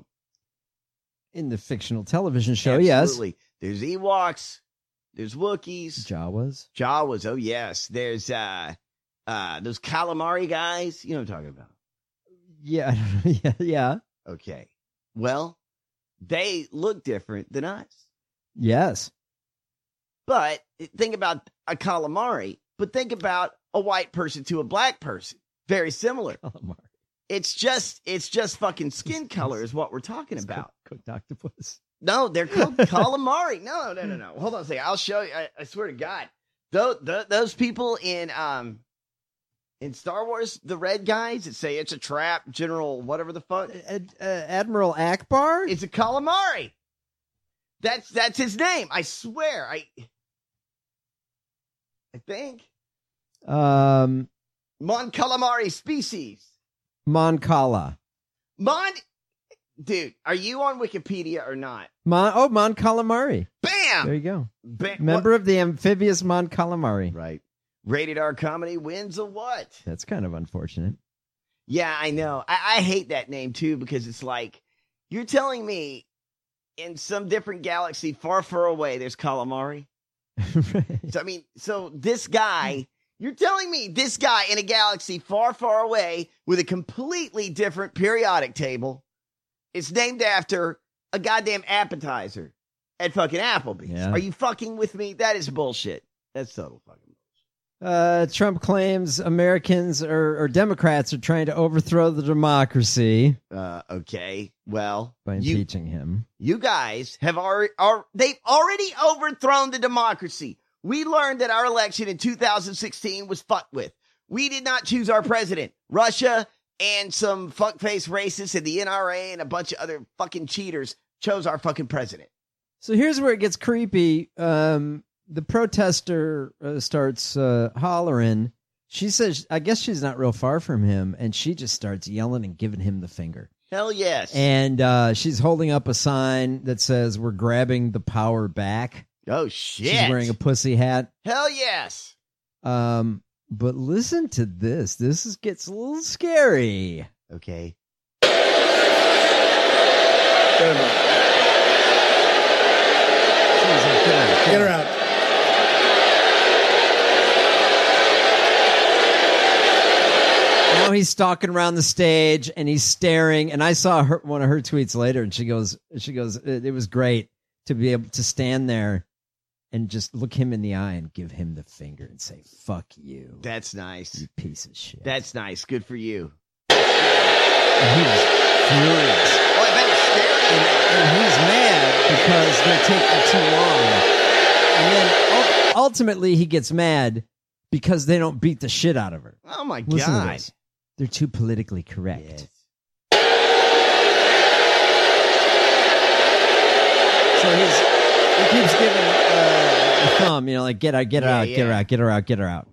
In the fictional television show, Absolutely. There's Ewoks. There's Wookiees. yes. Jawas. Jawas. Oh, yes. There's uh, uh, those calamari guys. You know what I'm talking about. Yeah, yeah, yeah. Okay. Well, they look different than us. Yes. But think about a calamari, but think about a white person to a black person. Very similar. Calamari. It's just, it's just fucking skin color is what we're talking It's about. Cooked, cooked octopus. No, they're called calamari. No, no, no, no. Hold on a second. I'll show you. I, I swear to God. Those, those people in um in Star Wars, the red guys that say it's a trap, General whatever the fuck. Ad, uh, Admiral Akbar? It's a calamari. That's that's his name. I swear. I I think. Um, Mon calamari species. Mon Cala. Mon dude, are you on Wikipedia or not? Mon, oh, Mon Calamari. Bam! There you go. Bam. Member what? of the amphibious Mon Calamari. Right. Rated R comedy wins a what? That's kind of unfortunate. Yeah, I know. I, I hate that name, too, because it's like, you're telling me in some different galaxy far, far away, there's calamari? Right. So, I mean, so this guy, you're telling me this guy in a galaxy far, far away with a completely different periodic table is named after a goddamn appetizer at fucking Applebee's. Yeah. Are you fucking with me? That is bullshit. That's total fucking bullshit. Uh, Trump claims Americans or, or Democrats are trying to overthrow the democracy. Uh, okay. Well, by impeaching you, him. You guys have already, are, they've already overthrown the democracy. We learned that our election in two thousand sixteen was fucked with. We did not choose our president. Russia and some fuckface racists and the N R A and a bunch of other fucking cheaters chose our fucking president. So here's where it gets creepy. Um, the protester uh, starts uh, hollering. She says, I guess she's not real far from him, and she just starts yelling and giving him the finger. Hell yes. And uh, she's holding up a sign that says, we're grabbing the power back. Oh, shit. She's wearing a pussy hat. Hell yes. Um, but listen to this. This is, gets a little scary. Okay. Get her, Get her out. Now he's stalking around the stage and he's staring. And I saw her, one of her tweets later, and she goes, she goes, it, it was great to be able to stand there and just look him in the eye and give him the finger and say, fuck you. That's nice. You piece of shit. That's nice. Good for you. And he was furious. Oh, I bet it's scary. And, and he's mad because they're taking too long. And then u- ultimately he gets mad because they don't beat the shit out of her. Oh, my Listen to God. this. They're too politically correct. Yes. So he's, he keeps giving uh, the thumb, you know, like, get her, get her Yeah, out, yeah. get her out, get her out, get her out.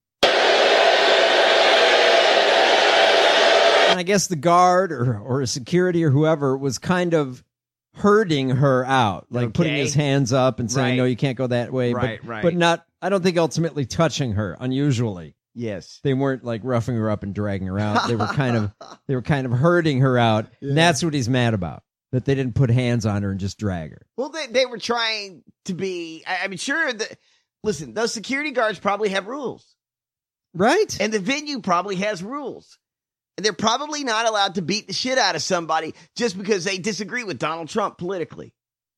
And I guess the guard or, or a security or whoever was kind of herding her out, like putting Okay. his hands up and saying, Right. no, you can't go that way. Right, but, right. but not, I don't think ultimately touching her, unusually. Yes. They weren't like roughing her up and dragging her out. They were kind of, they were kind of herding her out. Yeah. And that's what he's mad about. That they didn't put hands on her and just drag her. Well, they, they were trying to be, I, I mean, sure, the, listen, those security guards probably have rules. Right. And the venue probably has rules. And they're probably not allowed to beat the shit out of somebody just because they disagree with Donald Trump politically.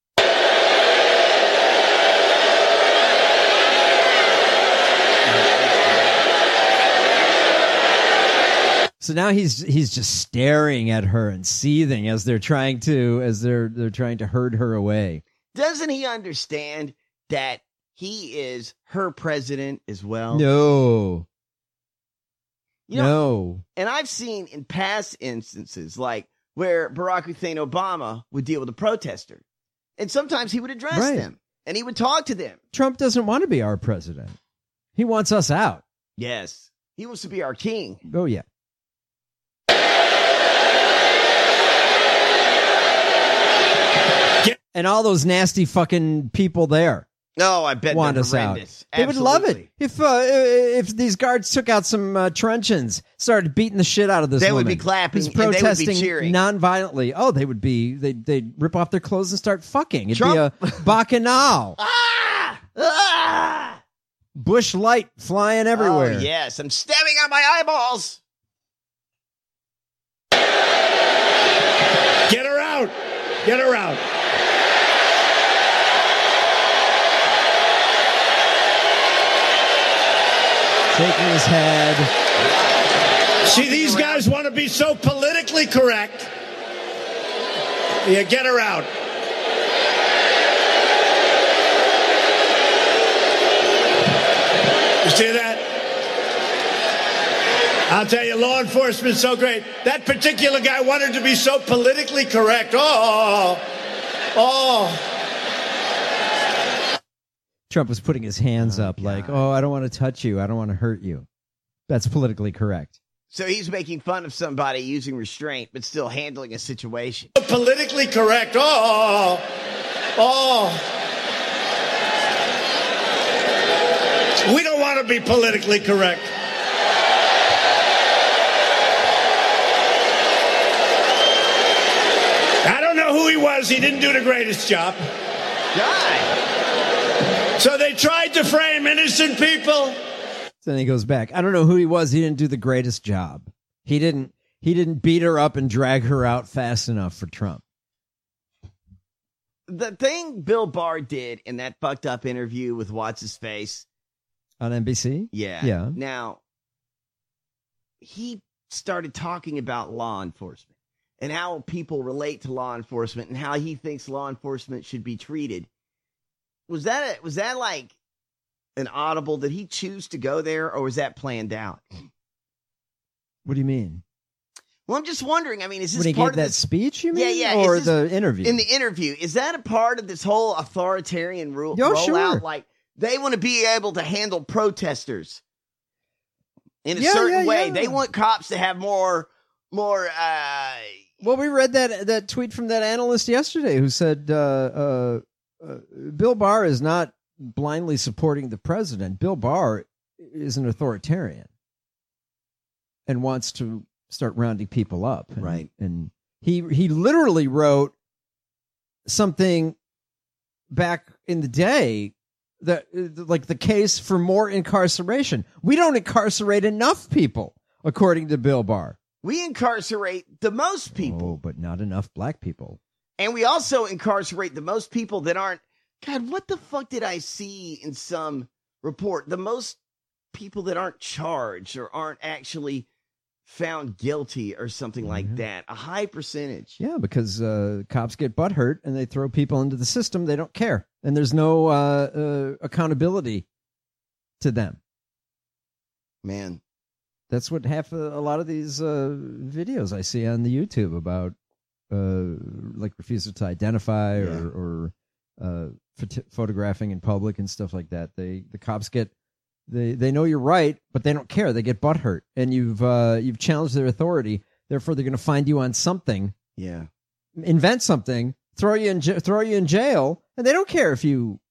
So now he's he's just staring at her and seething as they're trying to as they're they're trying to herd her away. Doesn't he understand that he is her president as well? No. You know, no. And I've seen in past instances, like where Barack Hussein Obama would deal with a protester, and sometimes he would address Right. them and he would talk to them. Trump doesn't want to be our president. He wants us out. Yes, he wants to be our king. Oh yeah. And all those nasty fucking people there No, I bet want they're us out. horrendous. They would love it Absolutely. if uh, if these guards took out some uh, truncheons, started beating the shit out of this They would woman. be clapping who's and they would be protesting cheering. non-violently. Oh, they would be. They they'd rip off their clothes and start fucking. It'd Trump- be a bacchanal. Ah! Ah! Bush light flying everywhere. Oh, yes, I'm stabbing out my eyeballs. Get her out. Get her out. Shaking his head. See, these guys want to be so politically correct. Yeah, get her out. You see that? I'll tell you, law enforcement's so great. That particular guy wanted to be so politically correct. Oh, oh. Trump was putting his hands up like, oh, I don't want to touch you. I don't want to hurt you. That's politically correct. So he's making fun of somebody using restraint, but still handling a situation. Politically correct. Oh, oh. We don't want to be politically correct. I don't know who he was. He didn't do the greatest job. God. So they tried to frame innocent people. Then he goes back. I don't know who he was. He didn't do the greatest job. He didn't. He didn't beat her up and drag her out fast enough for Trump. The thing Bill Barr did in that fucked up interview with what's his face on N B C. Yeah, yeah. Now he started talking about law enforcement and how people relate to law enforcement and how he thinks law enforcement should be treated. Was that a, was that like an audible? Did he choose to go there, or was that planned out? What do you mean? Well, I'm just wondering. I mean, is this when he part gave of that this speech? You mean, yeah, yeah, or this, the interview? In the interview, is that a part of this whole authoritarian rule Yo, rollout? sure. Like they want to be able to handle protesters in a yeah, certain yeah, way. Yeah. They want cops to have more, more. uh Well, we read that that tweet from that analyst yesterday who said uh, uh, uh, Bill Barr is not blindly supporting the president. Bill Barr is an authoritarian and wants to start rounding people up. And, right. And he he literally wrote something back in the day that like the case for more incarceration. We don't incarcerate enough people, according to Bill Barr. We incarcerate the most people. Oh, but not enough black people. And we also incarcerate the most people that aren't. God, what the fuck did I see in some report? The most people that aren't charged or aren't actually found guilty or something like Mm-hmm. that. A high percentage. Yeah, because uh, cops get butthurt and they throw people into the system. They don't care. And there's no uh, uh, accountability to them. Man. That's what half of, a lot of these uh, videos I see on the YouTube about uh, like refusal to identify Yeah. or, or uh, phot- photographing in public and stuff like that. They the cops get they they know you're right, but they don't care. They get butthurt, and you've uh, you've challenged their authority. Therefore, they're going to find you on something. Yeah, invent something, throw you in j- throw you in jail, and they don't care if you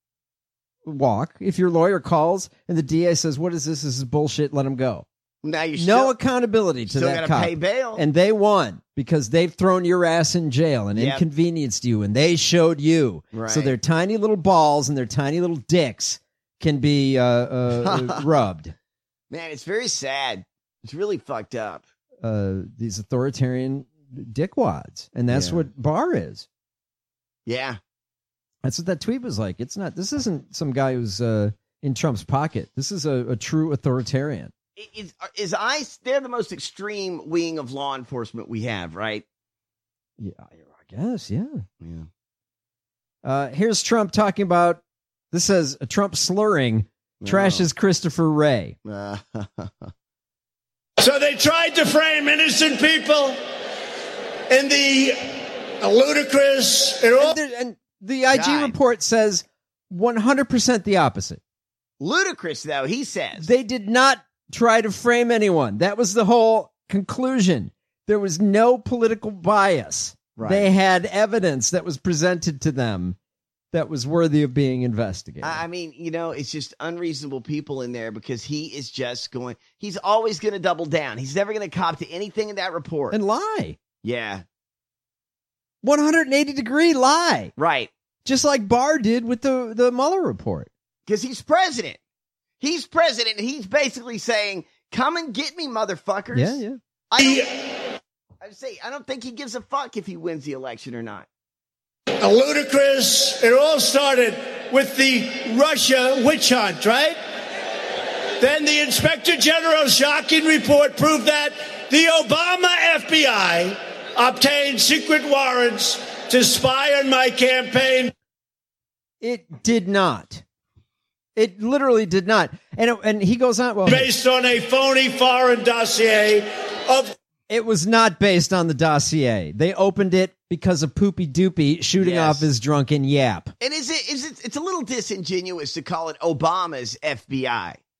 walk. If your lawyer calls and the D A says, "What is this? This is bullshit. Let him go." Now you no still, accountability to still that gotta cop. pay bail. And they won because they've thrown your ass in jail and Yep. inconvenienced you, and they showed you. Right. So their tiny little balls and their tiny little dicks can be uh, uh, rubbed. Man, it's very sad. It's really fucked up. Uh, these authoritarian dickwads, and that's Yeah. what Barr is. Yeah. That's what that tweet was like. It's not. This isn't some guy who's uh, in Trump's pocket. This is a, a true authoritarian. Is, is ICE, they're the most extreme wing of law enforcement we have, right? Yeah, I guess, yeah. Yeah. Uh, here's Trump talking about, this says, uh, Trump slurring, trashes Christopher Wray. So they tried to frame innocent people in the ludicrous. It all- and, there, and the I G God. report says one hundred percent the opposite. Ludicrous, though, he says. They did not try to frame anyone. That was the whole conclusion. There was no political bias. Right. They had evidence that was presented to them that was worthy of being investigated. I mean, you know, it's just unreasonable people in there because he is just going, he's always going to double down. He's never going to cop to anything in that report. And lie. Yeah. one hundred eighty degree lie. Right. Just like Barr did with the, the Mueller report. Because he's president. He's president, and he's basically saying, come and get me, motherfuckers. Yeah, yeah. I don't, I say, I don't think he gives a fuck if he wins the election or not. A ludicrous. It all started with the Russia witch hunt, right? Then the Inspector General's shocking report proved that the Obama F B I obtained secret warrants to spy on my campaign. It did not. It literally did not. And it, and he goes on, well, based on a phony foreign dossier of. It was not based on the dossier. They opened it because of Poopy Doopy shooting Yes. off his drunken yap. And is it, is it, it's a little disingenuous to call it Obama's F B I,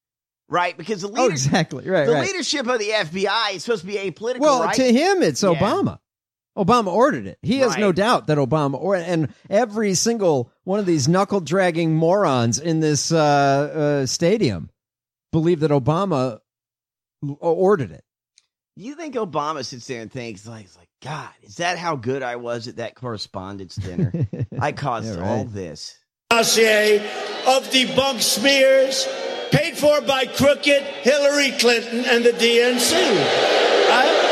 right? Because the leader, Oh, exactly. Right, the right. leadership of the F B I is supposed to be apolitical, Well, right? to him, it's Yeah. Obama. Obama ordered it. He has no Right. doubt that Obama or and every single one of these knuckle dragging morons in this uh, uh, stadium believe that Obama ordered it. You think Obama sits there and thinks like, like, God, is that how good I was at that correspondence dinner? I caused Yeah, right. all this. Dossier of debunked smears paid for by crooked Hillary Clinton and the D N C. I-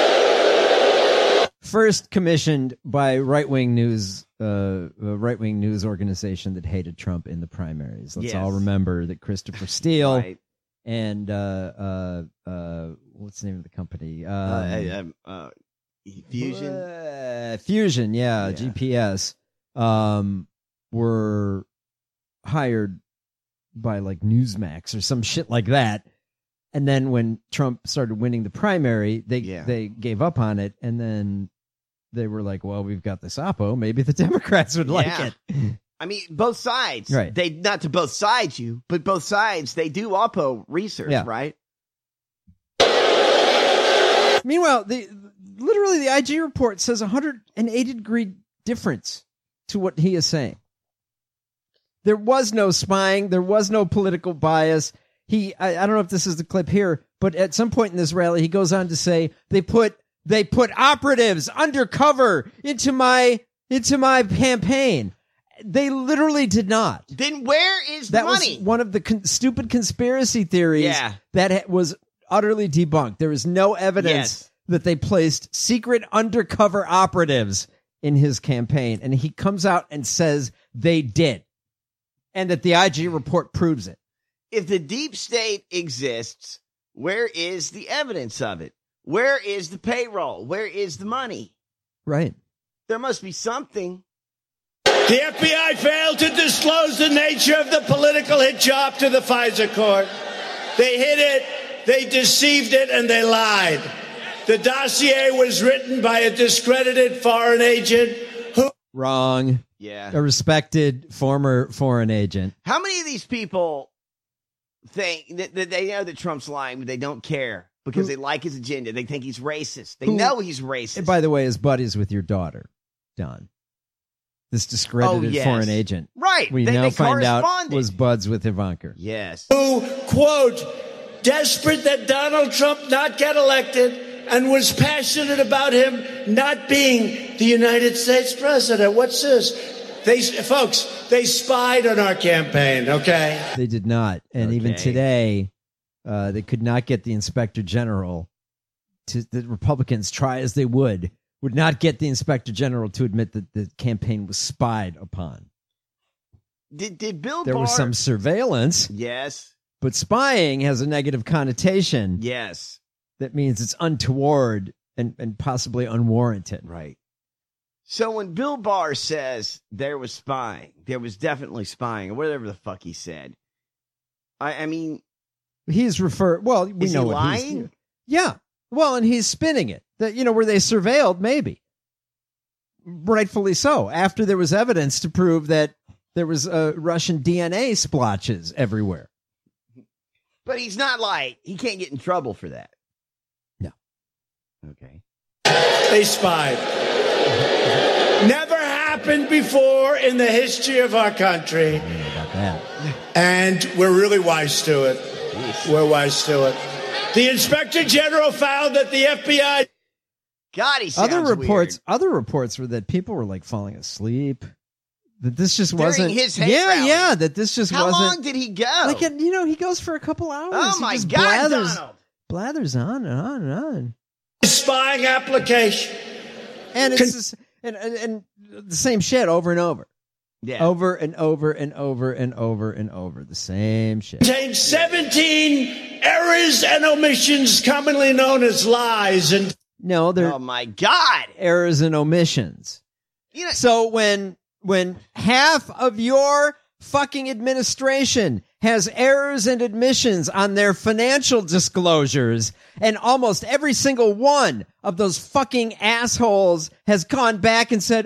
First commissioned by right-wing news, uh, a right-wing news organization that hated Trump in the primaries. Let's Yes. all remember that Christopher Steele Right. and uh, uh, uh, what's the name of the company? Um, Uh, um, uh, Fusion. Uh, Fusion, yeah, Yeah. G P S, um, were hired by like Newsmax or some shit like that. And then when Trump started winning the primary, they Yeah. they gave up on it, and then they were like, "Well, we've got this Oppo. Maybe the Democrats would like Yeah. it." I mean, both sides. Right. They not to both sides you, but both sides they do Oppo research, Yeah. right? Meanwhile, the literally the I G report says a one hundred eighty degree difference to what he is saying. There was no spying. There was no political bias. He, I, I don't know if this is the clip here, but at some point in this rally, he goes on to say they put they put operatives undercover into my into my campaign. They literally did not. Then where is That the money? was one of the con- stupid conspiracy theories Yeah. that ha- was utterly debunked. There is no evidence Yes. that they placed secret undercover operatives in his campaign. And he comes out and says they did. And that the I G report proves it. If the deep state exists, where is the evidence of it? Where is the payroll? Where is the money? Right. There must be something. The F B I failed to disclose the nature of the political hit job to the FISA court. They hid it, they deceived it, and they lied. The dossier was written by a discredited foreign agent who... Wrong. Yeah. A respected former foreign agent. How many of these people think that, that they know that Trump's lying, but they don't care because Who- they like his agenda? They think he's racist. They Who- know he's racist. And by the way, is buddies with your daughter, Don. This discredited Oh, yes. foreign agent. Right. We They- now they find out corresponded. was buds with Ivanka. Yes. who, quote, desperate that Donald Trump not get elected and was passionate about him not being the United States president. What's this? They, folks, they spied on our campaign, okay? They did not. And even Okay. today, uh, they could not get the inspector general to, the Republicans, try as they would, would not get the inspector general to admit that the campaign was spied upon. Did did Bill There Barr? was some surveillance, Yes. but spying has a negative connotation Yes. that means it's untoward and, and possibly unwarranted. Right. So when Bill Barr says there was spying, there was definitely spying, or whatever the fuck he said. I, I mean, He's referred, well, we Is know he what lying? he's, yeah. Well, and he's spinning it. That, you know, were they surveilled? Maybe. Rightfully so. After there was evidence to prove that there was uh, Russian D N A splotches everywhere. but he's not like, he can't get in trouble for that. No. Okay. They spied. Never happened before in the history of our country. I don't know about that. And we're really wise to it. We're wise to it. The Inspector General found that the F B I... God, he sounds Other reports, weird. other reports were that people were like falling asleep. That this just During wasn't. his hate yeah, rally. yeah. That this just How wasn't. long did he go? Like, you know, he goes for a couple hours. oh He my just God, blathers, Donald. blathers on and on and on. spying application. And it's just, and, and and the same shit over and over, Yeah. over and over and over and over and over. The same shit. Contains seventeen errors and omissions commonly known as lies. And No, they're Oh my God. errors and omissions. You know, So when when half of your fucking administration has errors and admissions on their financial disclosures, and almost every single one of those fucking assholes has gone back and said, "Oh,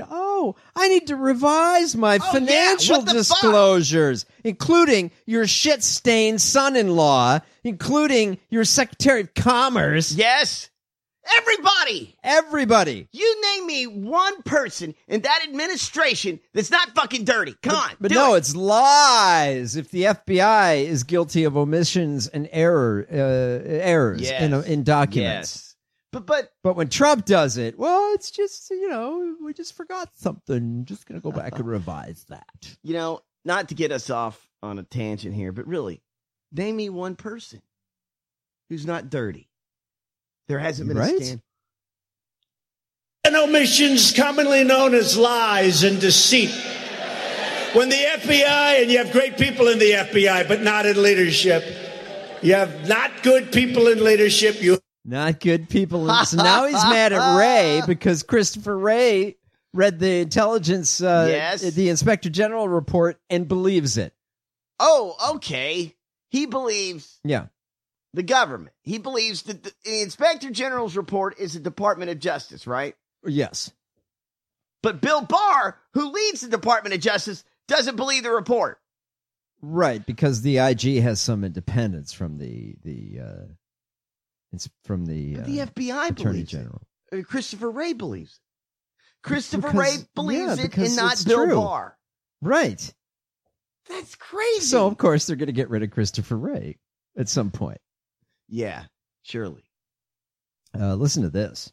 oh, I need to revise my Oh, financial yeah, what the disclosures, including your shit-stained son-in-law, including your Secretary of Commerce. Yes. Everybody. Everybody. You name me one person in that administration that's not fucking dirty. Come on. But do no, it. it's lies. If the F B I is guilty of omissions and error uh, errors Yes. in, in documents. Yes. But, but, But when Trump does it, well, it's just, you know, we just forgot something. Just going to go back and revise that. you know, not to get us off on a tangent here, but really, name me one person who's not dirty. There hasn't been Right? a stand. And omissions, commonly known as lies and deceit. When the F B I, and you have great people in the F B I, but not in leadership. You have not good people in leadership. You Not good people. So now he's mad at Wray because Christopher Wray read the intelligence, uh, Yes. the Inspector General report and believes it. Oh, okay. He believes Yeah. the government. He believes that the, the Inspector General's report is the Department of Justice, right? Yes. But Bill Barr, who leads the Department of Justice, doesn't believe the report. Right, because the I G has some independence from the the uh, it's from the, But uh, the F B I Attorney believes General. it. Uh, Christopher Wray believes it. Christopher Because- Wray believes yeah, it because and not it's Bill true. Barr. Right. That's crazy. So of course they're going to get rid of Christopher Wray at some point. yeah, surely. Uh, listen to this.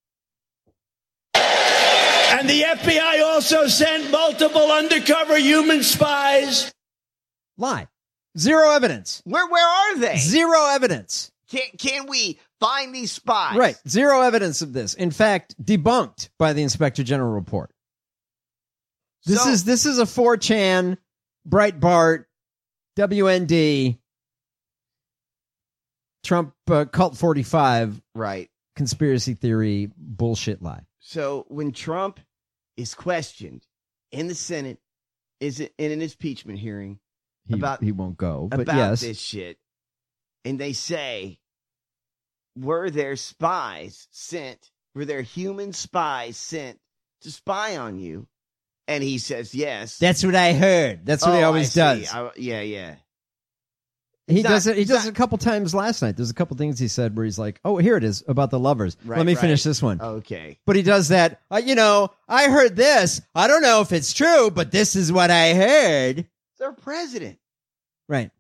and the F B I also sent multiple undercover human spies. Lie. Zero evidence. Where where are they? Zero evidence. Can can we find these spies? Right. Zero evidence of this. In fact, debunked by the Inspector General report. This So- is this is a four chan, Breitbart, W N D, Trump uh, Cult forty-five Right. conspiracy theory bullshit lie. So when Trump is questioned in the Senate, is it in an impeachment hearing He, about he won't go, but about yes. this shit, and they say, were there spies sent? Were there human spies sent to spy on you? And he says yes. That's what I heard. That's what he Oh, always I see. does. I- yeah, yeah. He He's does not- it. He he's does not- it a couple times last night. There's a couple things he said where he's like, "Oh, here it is about the lovers." Right, Let me right. finish this one. Okay. But he does that. Uh, you know, I heard this. I don't know if it's true, but this is what I heard. It's our president. Right.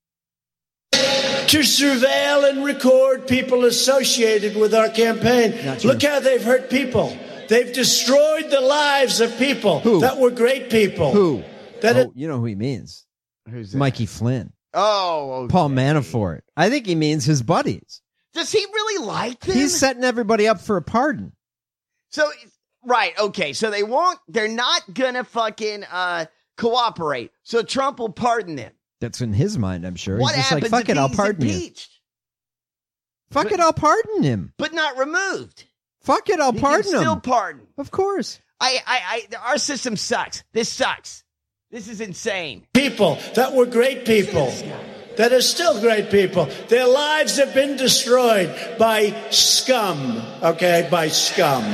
To surveil and record people associated with our campaign. Not true. Look how they've hurt people. They've destroyed the lives of people Who? that were great people. Who? That Oh, you know who he means? Who's that? Mikey Flynn, Oh, okay. Paul Manafort. I think he means his buddies. Does he really like them? He's setting everybody up for a pardon. So, right, okay. So they won't, they're not gonna fucking uh, cooperate. So Trump will pardon them. That's in his mind, I'm sure. What he's just happens like, fuck if it, I'll he's pardon you. impeached, Fuck But- it, I'll pardon him. but not removed? Fuck it, I'll He pardon can still him. pardon. Of course. I, I, I, our system sucks. This sucks. This is insane. people that were great people, that are still great people. Their lives have been destroyed by scum, okay, by scum.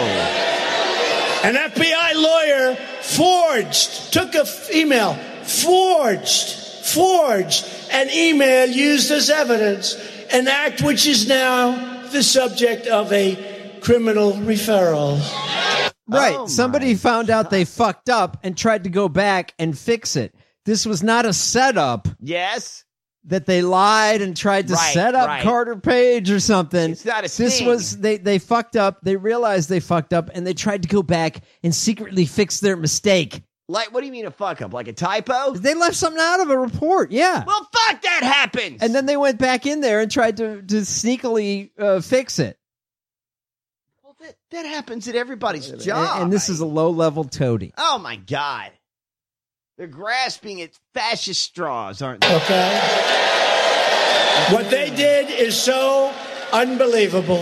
Whoa. An F B I lawyer forged, took a f- email, forged, forged an email used as evidence, an act which is now the subject of a criminal referral. Right. Oh, Somebody my found out they fucked up and tried to go back and fix it. This was not a setup Yes. that they lied and tried to Right, set up right. Carter Page or something. It's not a This sting. was they they fucked up. They realized they fucked up and they tried to go back and secretly fix their mistake. Like, what do you mean a fuck up? Like a typo? They left something out of a report. Yeah. Well, fuck, that happens. And then they went back in there and tried to to sneakily uh, fix it. well, that, that happens at everybody's And, job. and this is a low level toady. Oh my God. They're grasping at fascist straws, aren't they? Okay? What they did is so unbelievable.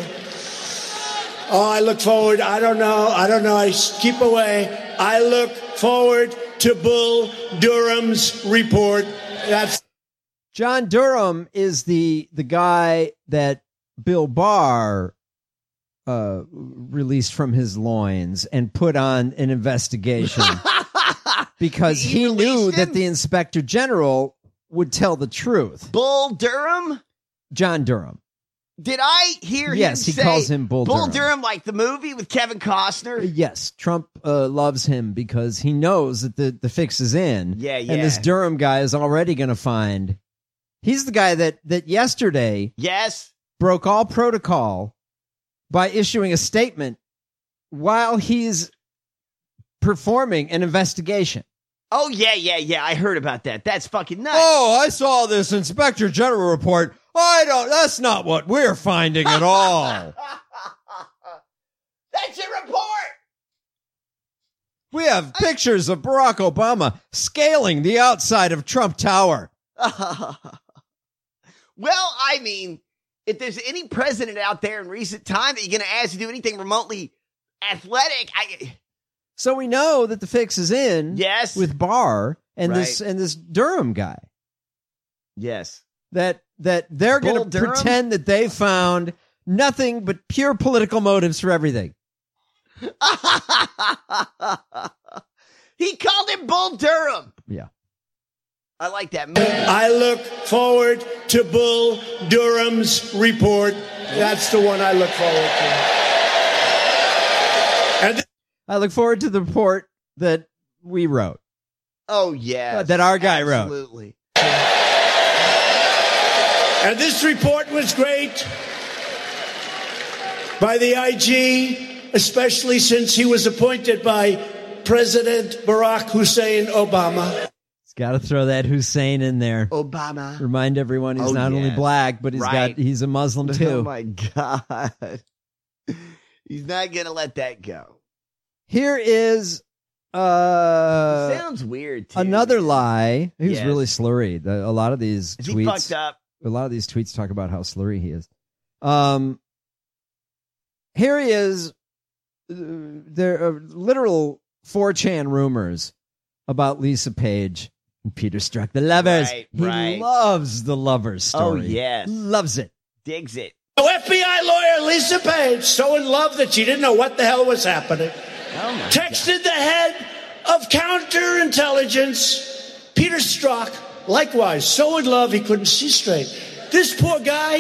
Oh, I look forward. I don't know. I don't know. I s- keep away. I look forward to Bull Durham's report. That's John Durham is the the guy that Bill Barr uh, released from his loins and put on an investigation because he, He knew released that him? the inspector general would tell the truth. Bull Durham? John Durham. Did I hear Yes, him he say calls him Bull Bull Durham. Durham, like the movie with Kevin Costner? Yes, Trump uh, loves him because he knows that the, the fix is in. Yeah, And this yeah. Durham guy is already going to find. He's the guy that, that yesterday Yes. broke all protocol by issuing a statement while he's performing an investigation. Oh, yeah, yeah, yeah. I heard about that. That's fucking nuts. Oh, I saw this Inspector General report. I don't, that's not what we're finding at all. That's your report. We have pictures of Barack Obama scaling the outside of Trump Tower. Well, I mean, if there's any president out there in recent time that you're going to ask to do anything remotely athletic, I... So we know that the fix is in. Yes. With Barr and Right. this and this Durham guy. Yes. That that they're Bull going to Durham? pretend that they found nothing but pure political motives for everything. He called him Bull Durham. Yeah. I like that. I look forward to Bull Durham's report. That's the one I look forward to. And th- I look forward to the report that we wrote. Oh, yeah. Uh, that our guy wrote. Absolutely. And this report was great by the I G, especially since he was appointed by President Barack Hussein Obama. He's got to throw that Hussein in there. Obama. Remind everyone he's Oh, not only yes. black, but he's Right. got he's a Muslim too. Oh, my God. He's not going to let that go. Here is uh Sounds weird, too. another lie. He was Yes. really slurry. The, a lot of these Is he tweets fucked up? A lot of these tweets talk about how slurry he is. Um, here he is. Uh, there are literal four chan rumors about Lisa Page and Peter Strzok, the lovers. Right, he right. loves the lovers story. Oh, yes. Loves it. Digs it. Oh, F B I lawyer Lisa Page, so in love that she didn't know what the hell was happening, Oh, my texted the head of counterintelligence, Peter Strzok, likewise, so in love he couldn't see straight. This poor guy,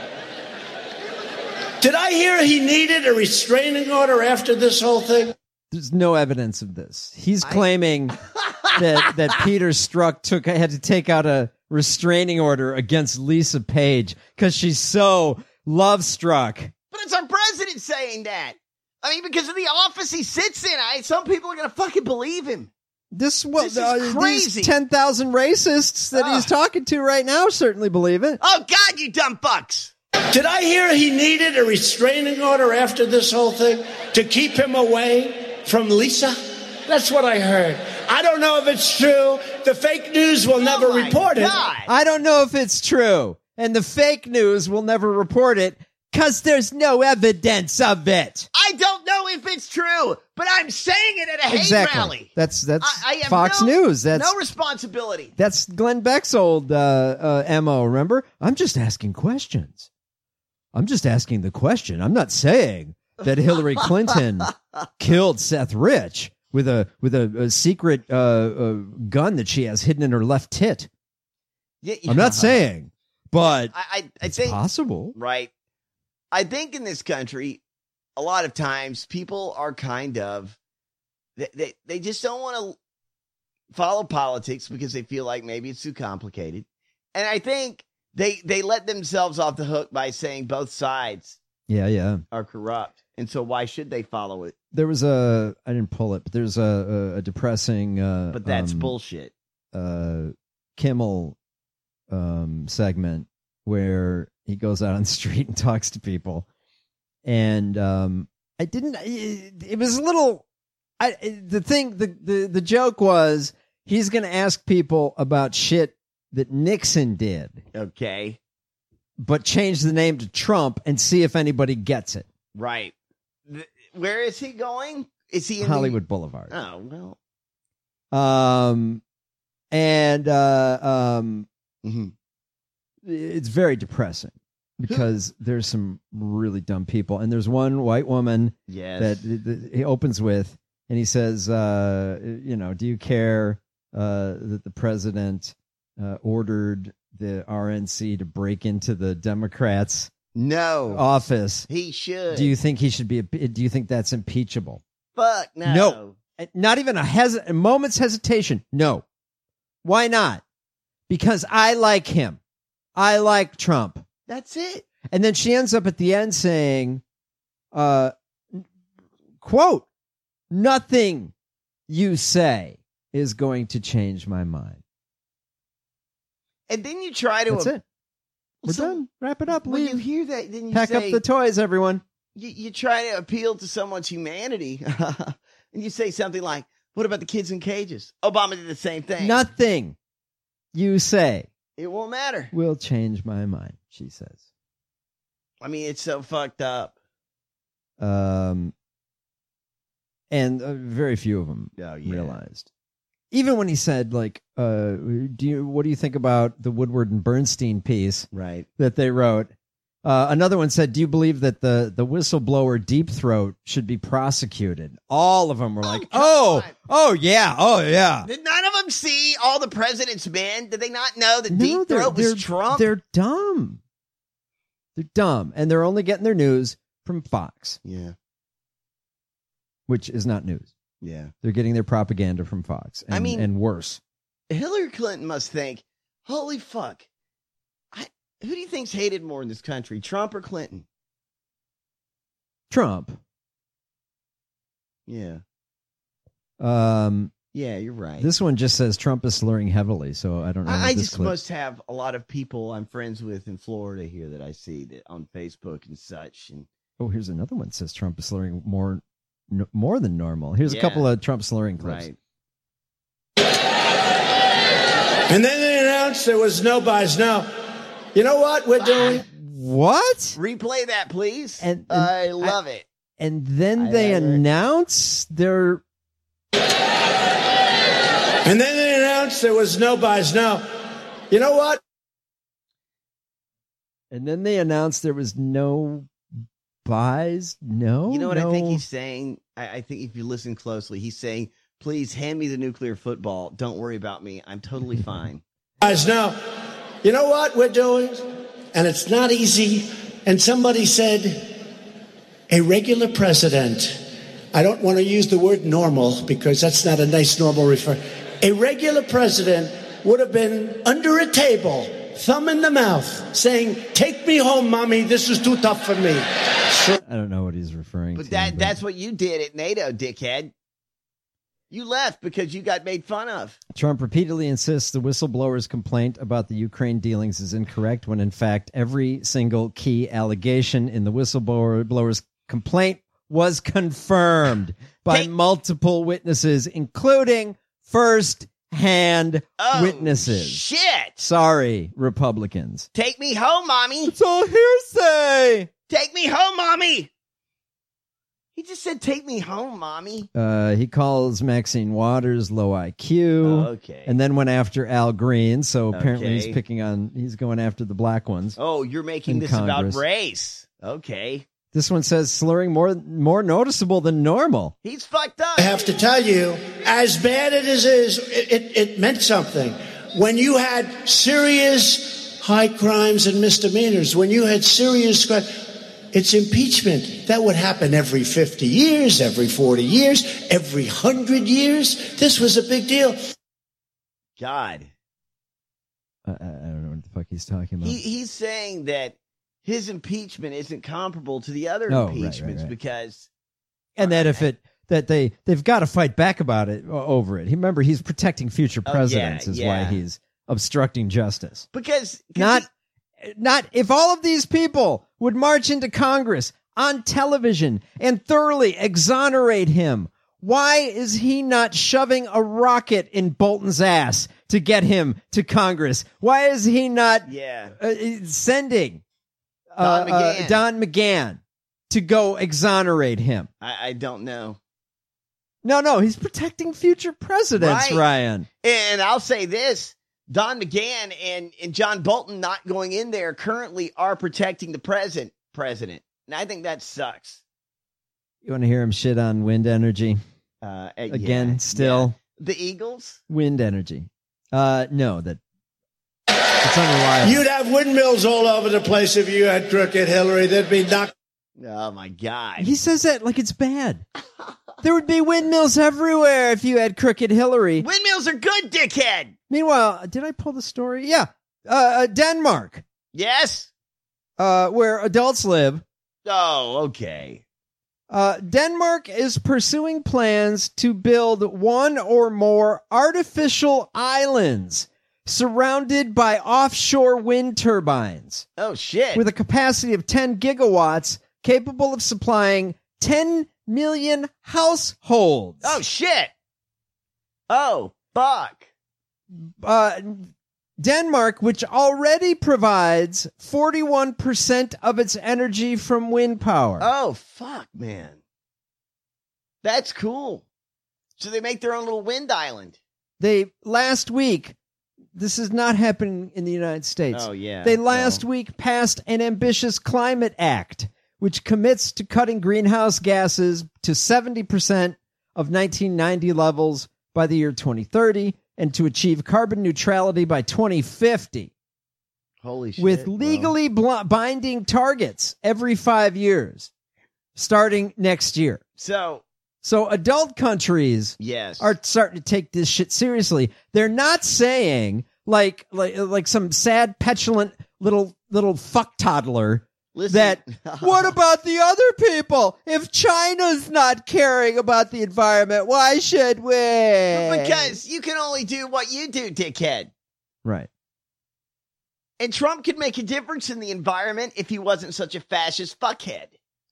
did I hear he needed a restraining order after this whole thing? There's no evidence of this. He's claiming that that Peter Strzok took had to take out a restraining order against Lisa Page because she's so love struck. But it's our president saying that. I mean, because of the office he sits in, I, some people are going to fucking believe him. This what This is uh, crazy. these ten thousand racists that he's Ugh. talking to right now certainly believe it. Oh, God, you dumb fucks. Did I hear he needed a restraining order after this whole thing to keep him away from Lisa? That's what I heard. I don't know if it's true. The fake news will never Oh, my report it. God. I don't know if it's true, and the fake news will never report it because there's no evidence of it. I don't know if it's true, but I'm saying it at a hate Exactly. rally. That's that's I, I have Fox no, News. That's no responsibility. That's Glenn Beck's old uh, uh, M O, remember? I'm just asking questions. I'm just asking the question. I'm not saying that Hillary Clinton killed Seth Rich with a with a, a secret uh, uh, gun that she has hidden in her left tit. Yeah, I'm not saying, but I, I, I it's think possible. right. I think in this country, a lot of times people are kind of they they, they just don't want to follow politics because they feel like maybe it's too complicated, and I think they they let themselves off the hook by saying both sides Yeah, yeah. are corrupt, and so why should they follow it? There was a I didn't pull it, but there's a a, a depressing. Uh, But that's um, bullshit. uh, Kimmel um, segment where he goes out on the street and talks to people, and um, I didn't. It, it was a little. I the thing the the the joke was he's going to ask people about shit that Nixon did, Okay, but change the name to Trump and see if anybody gets it. right. Th- Where is he going? Is he in Hollywood Boulevard. The, oh well. Um, and uh, um, Mhm. it's very depressing. because there's some really dumb people. And there's one white woman yes. that, that he opens with, and he says, uh, you know, do you care uh, that the president uh, ordered the R N C to break into the Democrats' no office? He should. Do you think he should be? Do you think that's impeachable? Fuck no. No. Not even a, hes- a moment's hesitation. No. Why not? Because I like him. I like Trump. That's it. And then she ends up at the end saying, uh, quote, nothing you say is going to change my mind. And then you try to... That's it. We're so, done. Wrap it up. When Leave. you hear that, then you Pack say, up the toys, everyone. You, you try to appeal to someone's humanity. And you say something like, what about the kids in cages? Obama did the same thing. Nothing you say. It won't matter. Will change my mind, she says. I mean, it's so fucked up. Um, and uh, very few of them oh, yeah. realized. Even when he said, like, uh, do you, what do you think about the Woodward and Bernstein piece right. that they wrote? Uh, another one said, do you believe that the, the whistleblower Deep Throat should be prosecuted? All of them were like, oh, oh, oh, yeah, oh, yeah. Did none of them see all the president's men? Did they not know that No, Deep they're- Throat was they're- Trump? They're dumb. They're dumb. And they're only getting their news from Fox, Yeah. which is not news. Yeah. They're getting their propaganda from Fox. And, I mean- and worse. Hillary Clinton must think, holy fuck. I, who do you think's hated more in this country, Trump or Clinton? Trump. Yeah. Um, Yeah, you're right. This one just says Trump is slurring heavily, so I don't know. I, what I this just clip- must have a lot of people I'm friends with in Florida here that I see that on Facebook and such. And Oh, here's another one that says Trump is slurring more n- more than normal. Here's Yeah. a couple of Trump slurring clips. right. And then they announced there was no buys. Now, you know what we're doing? What? Replay that, please. And- and I love it. And then I they love it. announce their And then they announced there was no buys. Now, you know what? and then they announced there was no buys. No, You know what no. I think he's saying? I, I think if you listen closely, he's saying, please hand me the nuclear football. Don't worry about me. I'm totally fine. Guys, now, you know what we're doing? And it's not easy. And somebody said, a regular president, I don't want to use the word normal because that's not a nice normal refer. A regular president would have been under a table, thumb in the mouth, saying, take me home, mommy. This is too tough for me. So- I don't know what he's referring But to. that that's what you did at NATO, dickhead. You left because you got made fun of. Trump repeatedly insists the whistleblower's complaint about the Ukraine dealings is incorrect when, in fact, every single key allegation in the whistleblower's complaint was confirmed by Take- multiple witnesses, including first-hand Oh, witnesses. shit. Sorry, Republicans. Take me home, mommy. It's all hearsay. Take me home, mommy. He just said, take me home, mommy. Uh, he calls Maxine Waters low I Q. Okay. And then went after Al Green. So apparently Okay. he's picking on, he's going after the black ones. Oh, you're making In this Congress. about race. Okay. This one says slurring more more noticeable than normal. He's fucked up. I have to tell you, as bad as it is, it, it, it meant something. When you had serious high crimes and misdemeanors, when you had serious crimes, it's impeachment. That would happen every fifty years, every forty years, every one hundred years. This was a big deal. God. I, I don't know what the fuck he's talking about. He, he's saying that his impeachment isn't comparable to the other Oh, right, right, impeachments right. because and that if it that they they've got to fight back about it o- over it. He remember he's protecting future Oh, yeah, presidents is why yeah. he's obstructing justice. because 'cause Not he- not if all of these people would march into Congress on television and thoroughly exonerate him. Why is he not shoving a rocket in Bolton's ass to get him to Congress? Why is he not yeah. uh, sending Don uh, uh, McGahn. Don McGahn to go exonerate him? I, I don't know. No, no, he's protecting future presidents, Right. Ryan. And I'll say this. Don McGahn and, and John Bolton not going in there currently are protecting the present president. And I think that sucks. You want to hear him shit on wind energy? Uh, Again, yeah, still. Yeah. The Eagles? Wind energy. Uh, no, that it's unreliable. You'd have windmills all over the place if you had crooked Hillary. They'd be knocked. Oh, my God. He says that like it's bad. There would be windmills everywhere if you had crooked Hillary. Windmills are good, dickhead. Meanwhile, did I pull the story? Yeah. Uh, uh, Denmark. Yes. Uh, where adults live. Oh, okay. Uh, Denmark is pursuing plans to build one or more artificial islands surrounded by offshore wind turbines. Oh, shit. With a capacity of ten gigawatts, capable of supplying ten million households. Oh, shit. Oh, fuck. Uh, Denmark, which already provides forty-one percent of its energy from wind power. Oh, fuck, man. That's cool. So they make their own little wind island. They, last week, this is not happening in the United States. Oh, yeah. They last no. week passed an ambitious climate act, which commits to cutting greenhouse gases to seventy percent of nineteen ninety levels by the year twenty thirty and to achieve carbon neutrality by twenty fifty. Holy shit. With legally bl- binding targets every five years, starting next year. So, so adult countries yes. are starting to take this shit seriously. They're not saying like like like some sad, petulant little little fuck toddler. Listen. That, what about the other people? If China's not caring about the environment, why should we? Because you can only do what you do, dickhead. Right. And Trump could make a difference in the environment if he wasn't such a fascist fuckhead.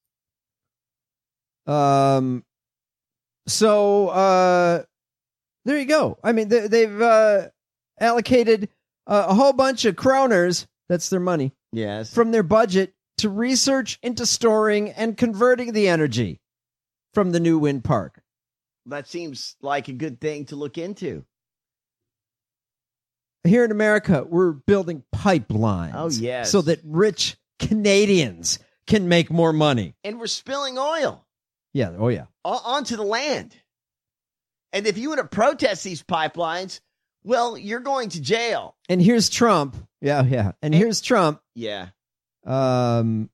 Um. So, uh, there you go. I mean, they, they've uh, allocated uh, a whole bunch of kroners, that's their money, yes, from their budget to research into storing and converting the energy from the new wind park. That seems like a good thing to look into. Here in America, we're building pipelines. Oh, yes. So that rich Canadians can make more money. And we're spilling oil. Yeah. Oh, yeah. Onto the land. And if you want to protest these pipelines, well, you're going to jail. And here's Trump. Yeah, yeah. And, and here's Trump. Yeah. Um,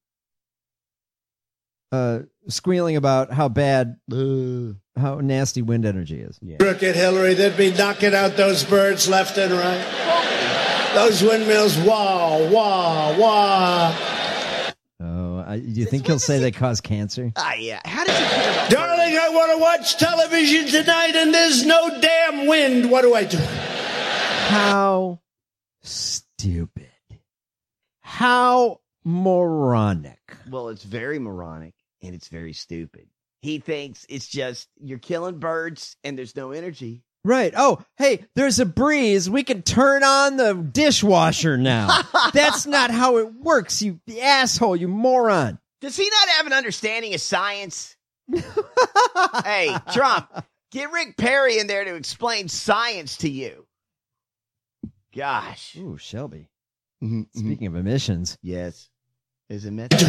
uh, squealing about how bad, uh, how nasty wind energy is. Yeah. Crooked Hillary, they'd be knocking out those birds left and right. Those windmills, wah, wah, wah. Oh, I, do you think he'll say they cause cancer? Ah, yeah. How did you put it on? Darling, I want to watch television tonight and there's no damn wind. What do I do? How stupid. How moronic. Well, it's very moronic and it's very stupid. He thinks it's just you're killing birds and there's no energy. Right. Oh, hey, there's a breeze. We can turn on the dishwasher now. That's not how it works, you asshole, you moron. Does he not have an understanding of science? Hey, Trump, get Rick Perry in there to explain science to you. Gosh. Ooh, Shelby. Mm-hmm, Speaking mm-hmm. of emissions. Yes. Is it method?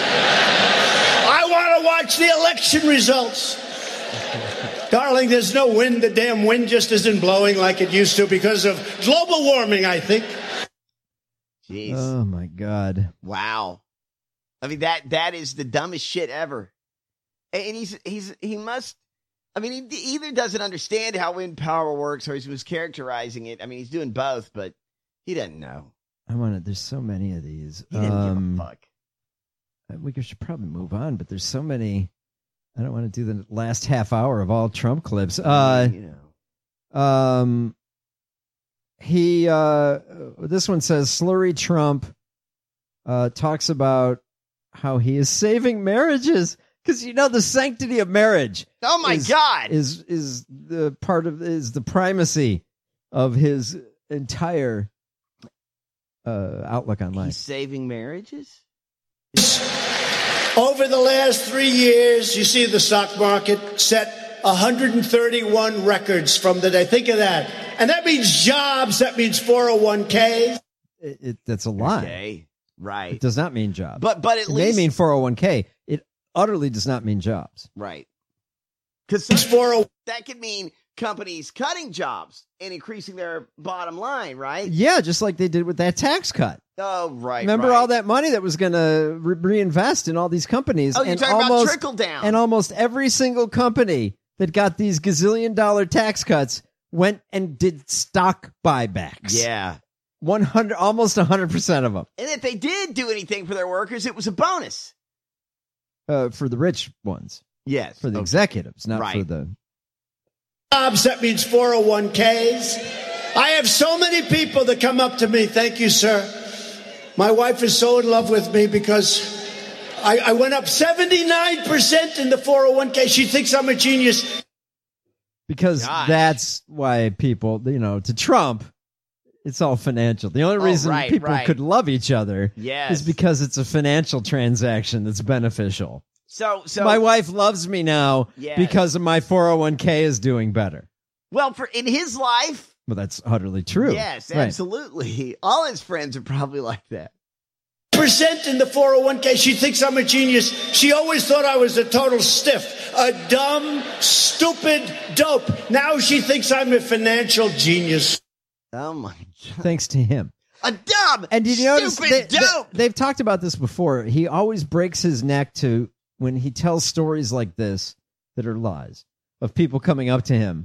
I want to watch the election results. Darling, there's no wind. The damn wind just isn't blowing like it used to because of global warming, I think. Jeez. Oh, my God. Wow. I mean, that that is the dumbest shit ever. And he's he's he must, I mean, he either doesn't understand how wind power works or he's mischaracterizing it. I mean, he's doing both, but he doesn't know. I want to, there's so many of these. He didn't um, give a fuck. We should probably move on, but there's so many. I don't want to do the last half hour of all Trump clips. Uh, you know. Um, he, uh, this one says Slurry Trump uh, talks about how he is saving marriages because, you know, the sanctity of marriage. Oh, my is, God. Is, is the part of, is the primacy of his entire uh, outlook on life. He's saving marriages? Over the last three years, you see the stock market set one hundred thirty-one records from the day. Think of that. And that means jobs. That means four oh one k. It, it, that's a lie. Okay, right. It does not mean jobs. But but at it least may mean four oh one k. It utterly does not mean jobs. right. Because that could mean companies cutting jobs and increasing their bottom line, right? Yeah, just like they did with that tax cut. Oh, right. Remember right. all that money that was going to re- reinvest in all these companies? Oh, you're and talking almost, about trickle down. And almost every single company that got these gazillion dollar tax cuts went and did stock buybacks. Yeah. one hundred, almost one hundred percent of them. And if they did do anything for their workers, it was a bonus. Uh, for the rich ones. Yes. For the okay. executives, not right. for the... Jobs, that means four oh one k's. I have so many people that come up to me. Thank you, sir. My wife is so in love with me because I, I went up seventy-nine percent in the four oh one k. She thinks I'm a genius. Because Gosh. that's why people, you know, to Trump, it's all financial. The only Oh, reason right, people right. could love each other Yes. is because it's a financial transaction that's beneficial. So, so My wife loves me now Yes. because of my four oh one k is doing better. well, for in his life, Well, that's utterly true. yes, Right. absolutely. All his friends are probably like that. Percent in the four oh one k. She thinks I'm a genius. She always thought I was a total stiff, a dumb, stupid dope. Now she thinks I'm a financial genius. Oh my God. Thanks to him. A dumb, And did you notice stupid they, dope. They, they've talked about this before. He always breaks his neck to when he tells stories like this that are lies of people coming up to him.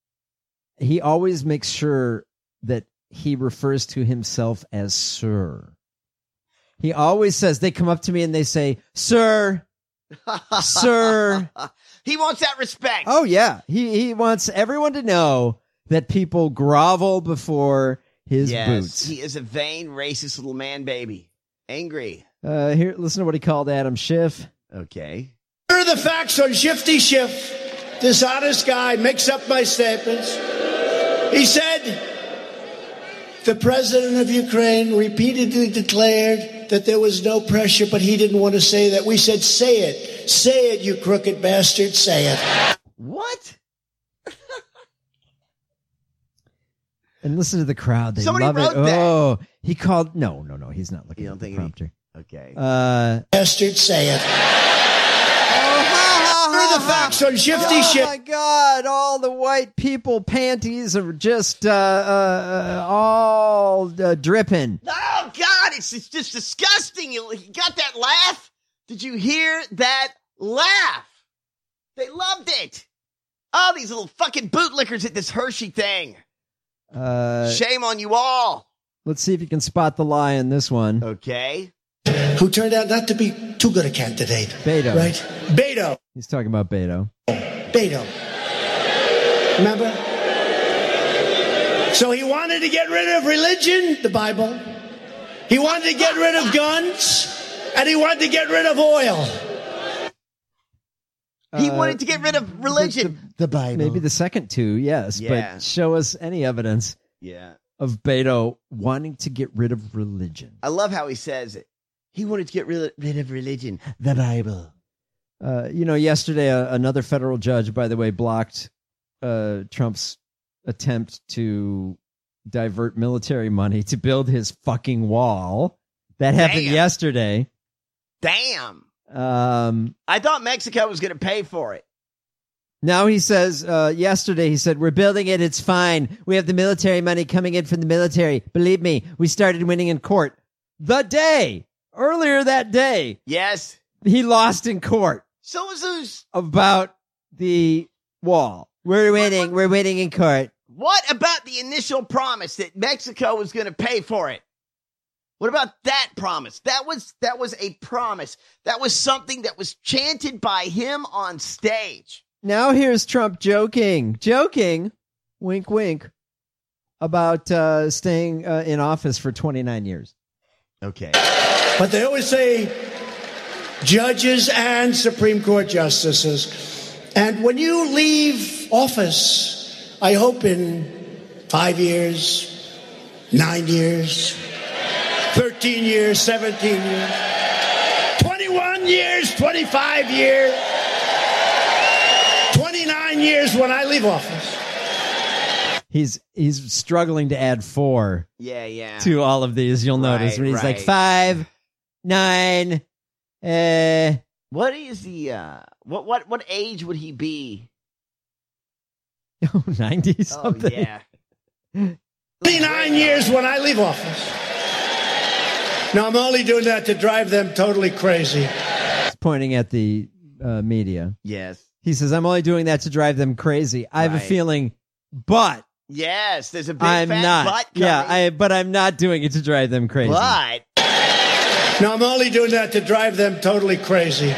He always makes sure that he refers to himself as sir. He always says, they come up to me and they say, sir, sir. He wants that respect. Oh, yeah. He, he wants everyone to know that people grovel before his yes, boots. he is a vain, racist little man baby. Angry. Uh, here, listen to what he called Adam Schiff. Okay. Here are the facts on Shifty Schiff. This honest guy makes up my statements. He said, the president of Ukraine repeatedly declared that there was no pressure, but he didn't want to say that. We said, say it. Say it, you crooked bastard. Say it. What? And listen to the crowd. They Somebody love wrote it. that. Oh, he called. No, no, no. He's not looking You at don't the think prompter. he- Okay. Uh, Bastard, say it. oh, Here are the facts on Shifty oh Schiff. my God! All the white people panties are just uh, uh, all uh, dripping. Oh, God, it's, it's just disgusting. You, you got that laugh? Did you hear that laugh? They loved it. Oh, these little fucking bootlickers at this Hershey thing. Uh, Shame on you all. let's see if you can spot the lie in this one. Okay. Who turned out not to be too good a candidate. Beto. Right? Beto. He's talking about Beto. Beto. Remember? So he wanted to get rid of religion, the Bible. He wanted to get rid of guns. And he wanted to get rid of oil. He Uh, wanted to get rid of religion. The Bible. Maybe the second two, yes. Yeah. But show us any evidence Yeah. of Beto wanting to get rid of religion. I love how he says it. He wanted to get rid, rid of religion. The Bible. Uh, you know, yesterday, uh, another federal judge, by the way, blocked uh, Trump's attempt to divert military money to build his fucking wall. That happened Damn. yesterday. Damn. Um, I thought Mexico was going to pay for it. now he says, uh, yesterday, he said, we're building it. It's fine. We have the military money coming in from the military. Believe me, we started winning in court. The day, earlier that day, Yes. he lost in court So was those. about the wall. We're winning. We're winning in court. What about the initial promise that Mexico was going to pay for it? What about that promise? That was that was a promise. That was something that was chanted by him on stage. Now here's Trump joking, joking, wink, wink, about uh, staying uh, in office for twenty-nine years. Okay. But they always say judges and Supreme Court justices. And when you leave office, I hope in five years, nine years, thirteen years, seventeen years, twenty-one years, twenty-five years, twenty-nine nine years when I leave office. He's he's struggling to add four Yeah, yeah. to all of these. You'll notice Right, when he's like right. five, nine, uh, What is the uh what what what age would he be? oh, ninety Oh something. yeah. Nine years when I leave office. No, I'm only doing that to drive them totally crazy. He's pointing at the uh, media. Yes. He says, "I'm only doing that to drive them crazy." I have Right. a feeling, but Yes, there's a big I'm fat not. butt coming. Yeah, I but I'm not doing it to drive them crazy. But No, I'm only doing that to drive them totally crazy.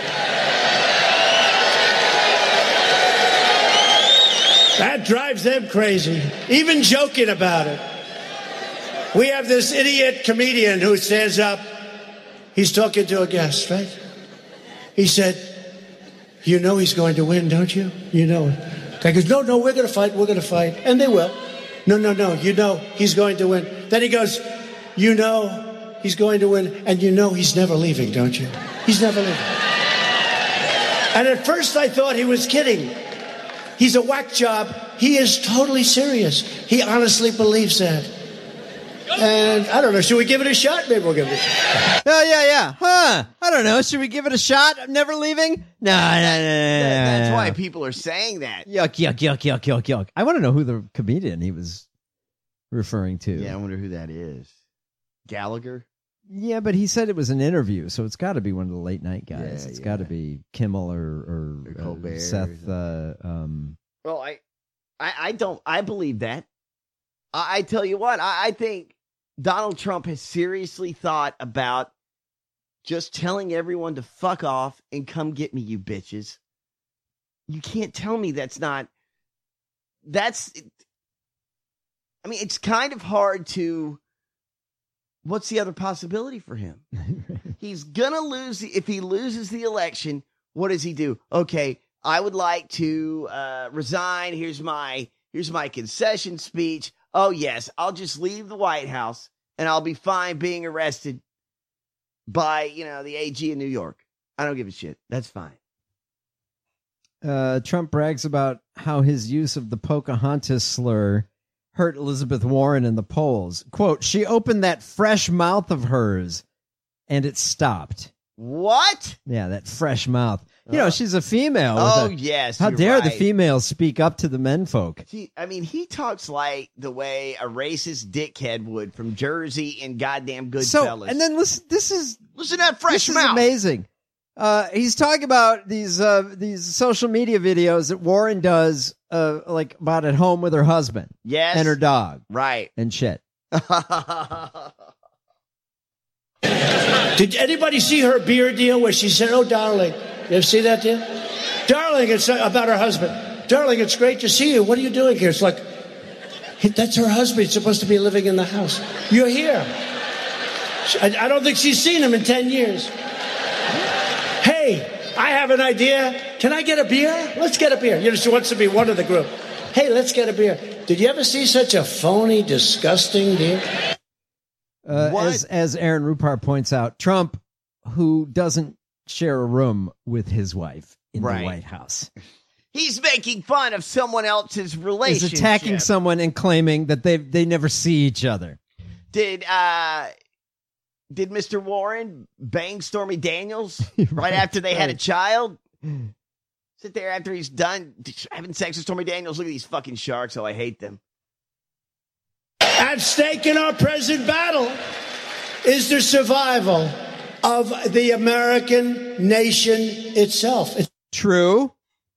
That drives them crazy, even joking about it. We have this idiot comedian who stands up. He's talking to a guest, right? He said, "You know he's going to win, don't you? You know it." Guy goes, "No, no, we're going to fight. We're going to fight." And they will. "No, no, no. You know he's going to win." Then he goes, "You know he's going to win, and you know he's never leaving, don't you? He's never leaving." And at first I thought he was kidding. He's a whack job. He is totally serious. He honestly believes that. And I don't know, should we give it a shot? Maybe we'll give it a shot. Oh yeah, yeah. Huh? I don't know. Should we give it a shot? I'm never leaving. No, no, no, no, no, that's no. why people are saying that. Yuck, yuck, yuck, yuck, yuck, yuck. I want to know who the comedian he was referring to. Yeah, I wonder who that is. Gallagher? Yeah, but he said it was an interview, so it's got to be one of the late night guys. Yeah, It's yeah. got to be Kimmel or, or, Or uh, Colbert or Seth. Uh, um, Well, I, I, I don't. I believe that. I, I tell you what. I, I think Donald Trump has seriously thought about just telling everyone to fuck off and come get me, you bitches. You can't tell me that's not. That's. I mean, it's kind of hard to. What's the other possibility for him? He's gonna lose. The, if he loses the election, what does he do? Okay, I would like to uh, resign. Here's my here's my concession speech. Oh yes, I'll just leave the White House and I'll be fine being arrested by you know the A G in New York. I don't give a shit. That's fine. uh, Trump brags about how his use of the Pocahontas slur hurt Elizabeth Warren in the polls. Quote, "She opened that fresh mouth of hers and it stopped." What? Yeah, that fresh mouth. You know, she's a female. with Oh a- yes. How you're dare the right. females speak up to the menfolk? He, I mean, he talks like the way a racist dickhead would from Jersey and goddamn Goodfellas. So, and then listen, this is listen to that fresh this is mouth. amazing. Uh, he's talking about these uh, these social media videos that Warren does, uh, like about at home with her husband, Yes. and her dog, Right. and shit. Did anybody see her beer deal where she said, "Oh, darling"? You ever see that deal? "Darling," it's about her husband. "Darling, it's great to see you. What are you doing here?" It's like, that's her husband. He's supposed to be living in the house. You're here. I, I don't think she's seen him in ten years. "Hey, I have an idea. Can I get a beer? Let's get a beer." You know, she wants to be one of the group. "Hey, let's get a beer." Did you ever see such a phony, disgusting deal? Uh, What? as as Aaron Rupar points out, Trump, who doesn't share a room with his wife in Right. the White House, He's making fun of someone else's is relationship. attacking someone and claiming that they they never see each other. Did uh did Mister Warren bang Stormy Daniels right, Right, after they had a right. child? Sit there after he's done having sex with Stormy Daniels. Look at these fucking sharks. Oh, I hate them. At stake in our present battle is the survival of the American nation itself. It's Yes. True,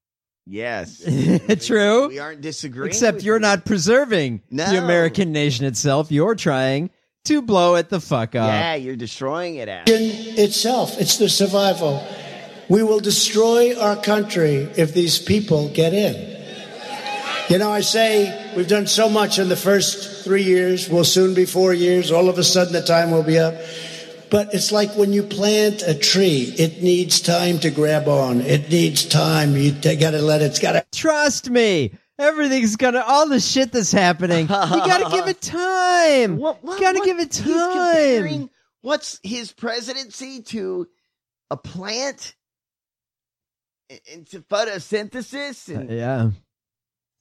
true. We aren't disagreeing. Except with you're you. not preserving No. the American nation itself. You're trying to blow it the fuck up. Yeah, you're destroying it. Al. itself. It's the survival. We will destroy our country if these people get in. You know, I say we've done so much in the first three years. We'll soon be four years. All of a sudden, the time will be up. But it's like when you plant a tree, it needs time to grab on. It needs time. You got to let it, it's got to. Trust me. Everything's gonna, all the shit that's happening, you gotta give it time. What, what, you gotta what? give it He's comparing time. what's his presidency to a plant? I- Into photosynthesis? And Yeah.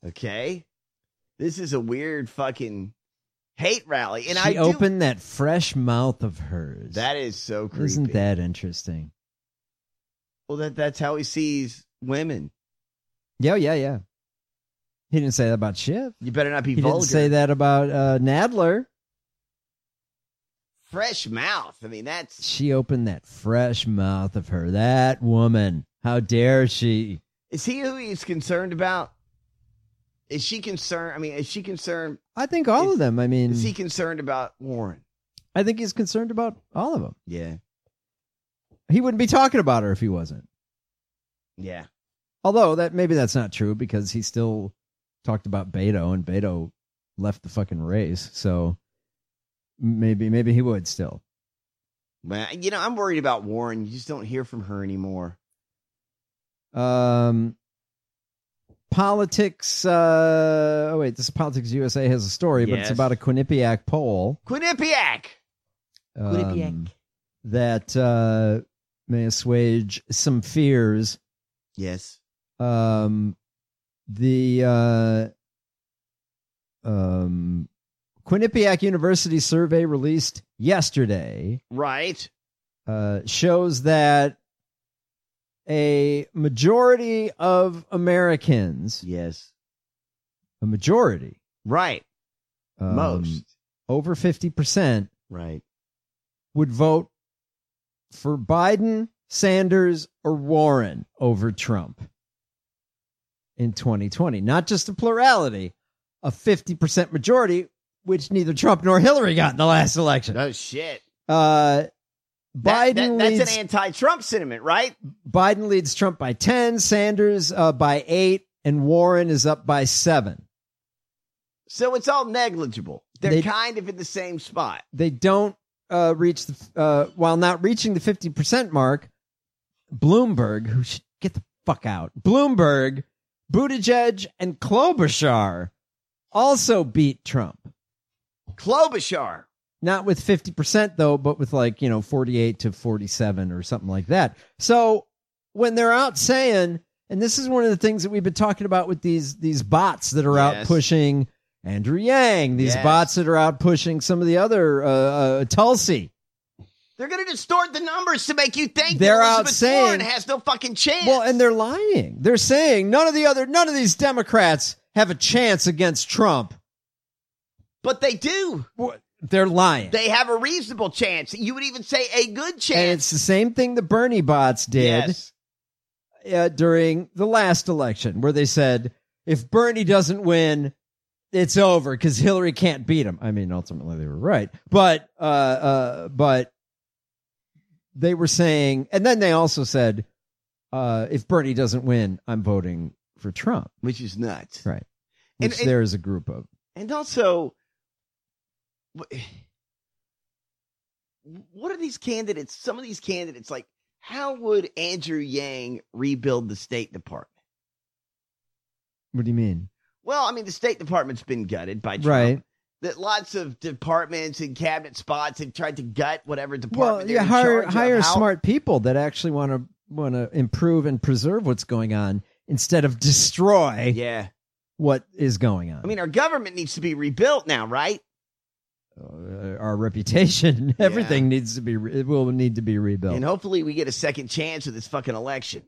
Okay. This is a weird fucking hate rally. And she I do, opened that fresh mouth of hers. That is so creepy. Isn't that interesting? Well, that that's how he sees women. Yeah, yeah, yeah. He didn't say that about Schiff. You better not be he vulgar. He didn't say that about uh, Nadler. Fresh mouth. I mean, that's... She opened that fresh mouth of her. That woman. How dare she? Is he who he's concerned about? Is she concerned? I mean, is she concerned? I think all is, of them. I mean... Is he concerned about Warren? I think he's concerned about all of them. Yeah. He wouldn't be talking about her if he wasn't. Yeah. Although, that maybe that's not true because he still talked about Beto, and Beto left the fucking race, so... Maybe, maybe he would still. Well, you know, I'm worried about Warren. You just don't hear from her anymore. Um, politics. Uh, oh wait, this is Politics U S A has a story, but Yes. it's about a Quinnipiac poll. Quinnipiac. um, Quinnipiac. That uh, may assuage some fears. Yes. Um, the uh, um. Quinnipiac University survey released yesterday Right. uh, shows that a majority of Americans, Yes. a majority, Right. um, Most. over fifty percent, Right. would vote for Biden, Sanders, or Warren over Trump in twenty twenty. Not just a plurality, a fifty percent majority, which neither Trump nor Hillary got in the last election. Oh, shit. Uh, Biden That, that, leads, that's an anti-Trump sentiment, right? Biden leads Trump by ten, Sanders uh, by eight, and Warren is up by seven. So it's all negligible. They're They- kind of in the same spot. They don't uh, reach the, uh, while not reaching the fifty percent mark, Bloomberg, who should get the fuck out, Bloomberg, Buttigieg, and Klobuchar also beat Trump. Klobuchar. Not with fifty percent, though, but with like, you know, forty-eight to forty-seven or something like that. So when they're out saying, and this is one of the things that we've been talking about with these these bots that are out Yes. pushing Andrew Yang, these Yes. bots that are out pushing some of the other, uh, uh, Tulsi. They're going to distort the numbers to make you think They're that out Elizabeth saying- Warren has no fucking chance. Well, and they're lying. They're saying none of the other, none of these Democrats have a chance against Trump. But they do. They're lying. They have a reasonable chance. You would even say a good chance. And it's the same thing the Bernie bots did Yes. uh, during the last election, where they said, if Bernie doesn't win, it's over because Hillary can't beat him. I mean, ultimately they were right. But, uh, uh, but they were saying, and then they also said, uh, if Bernie doesn't win, I'm voting for Trump. Which is nuts. Right. And- Which and- there is a group of. And also, wh- what are these candidates? Some of these candidates, like, how would Andrew Yang rebuild the State Department? What do you mean? Well, I mean, the State Department's been gutted by Trump. Right. That lots of departments and cabinet spots have tried to gut whatever Well, department yeah, they're in hire charge hire of. How- smart people that actually want to want to improve and preserve what's going on instead of destroy Yeah. what is going on. I mean, our government needs to be rebuilt now, right? Uh, our reputation, everything needs to be re- it will need to be rebuilt. And hopefully we get a second chance with this fucking election.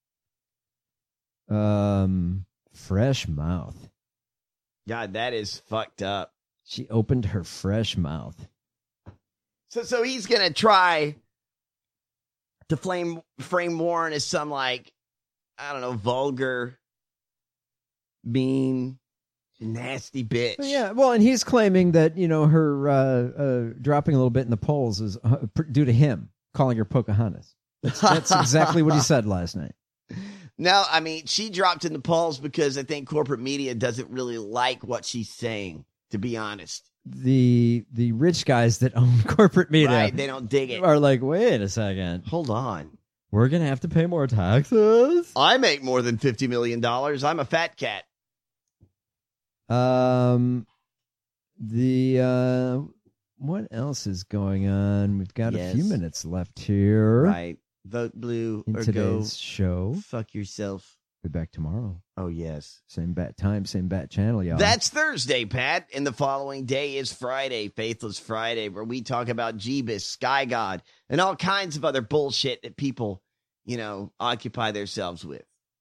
Um, fresh mouth. God, that is fucked up. She opened her fresh mouth. So, so he's gonna try to flame frame Warren as some, like, I don't know, vulgar, mean, nasty bitch. Yeah, well, and he's claiming that, you know, her uh, uh, dropping a little bit in the polls is uh, pr- due to him calling her Pocahontas. That's, that's exactly what he said last night. No, I mean, she dropped in the polls because I think corporate media doesn't really like what she's saying, to be honest. The the rich guys that own corporate media Right, they don't dig it. are like, wait a second. Hold on. We're going to have to pay more taxes? I make more than fifty million dollars. I'm a fat cat. Um, the, uh, what else is going on? We've got Yes. a few minutes left here. Right. Vote blue In or today's go show. fuck yourself. Be back tomorrow. Oh, yes. Same bat time, same bat channel, y'all. That's Thursday, Pat. And the following day is Friday, Faithless Friday, where we talk about Jeebus, Sky God, and all kinds of other bullshit that people, you know, occupy themselves with.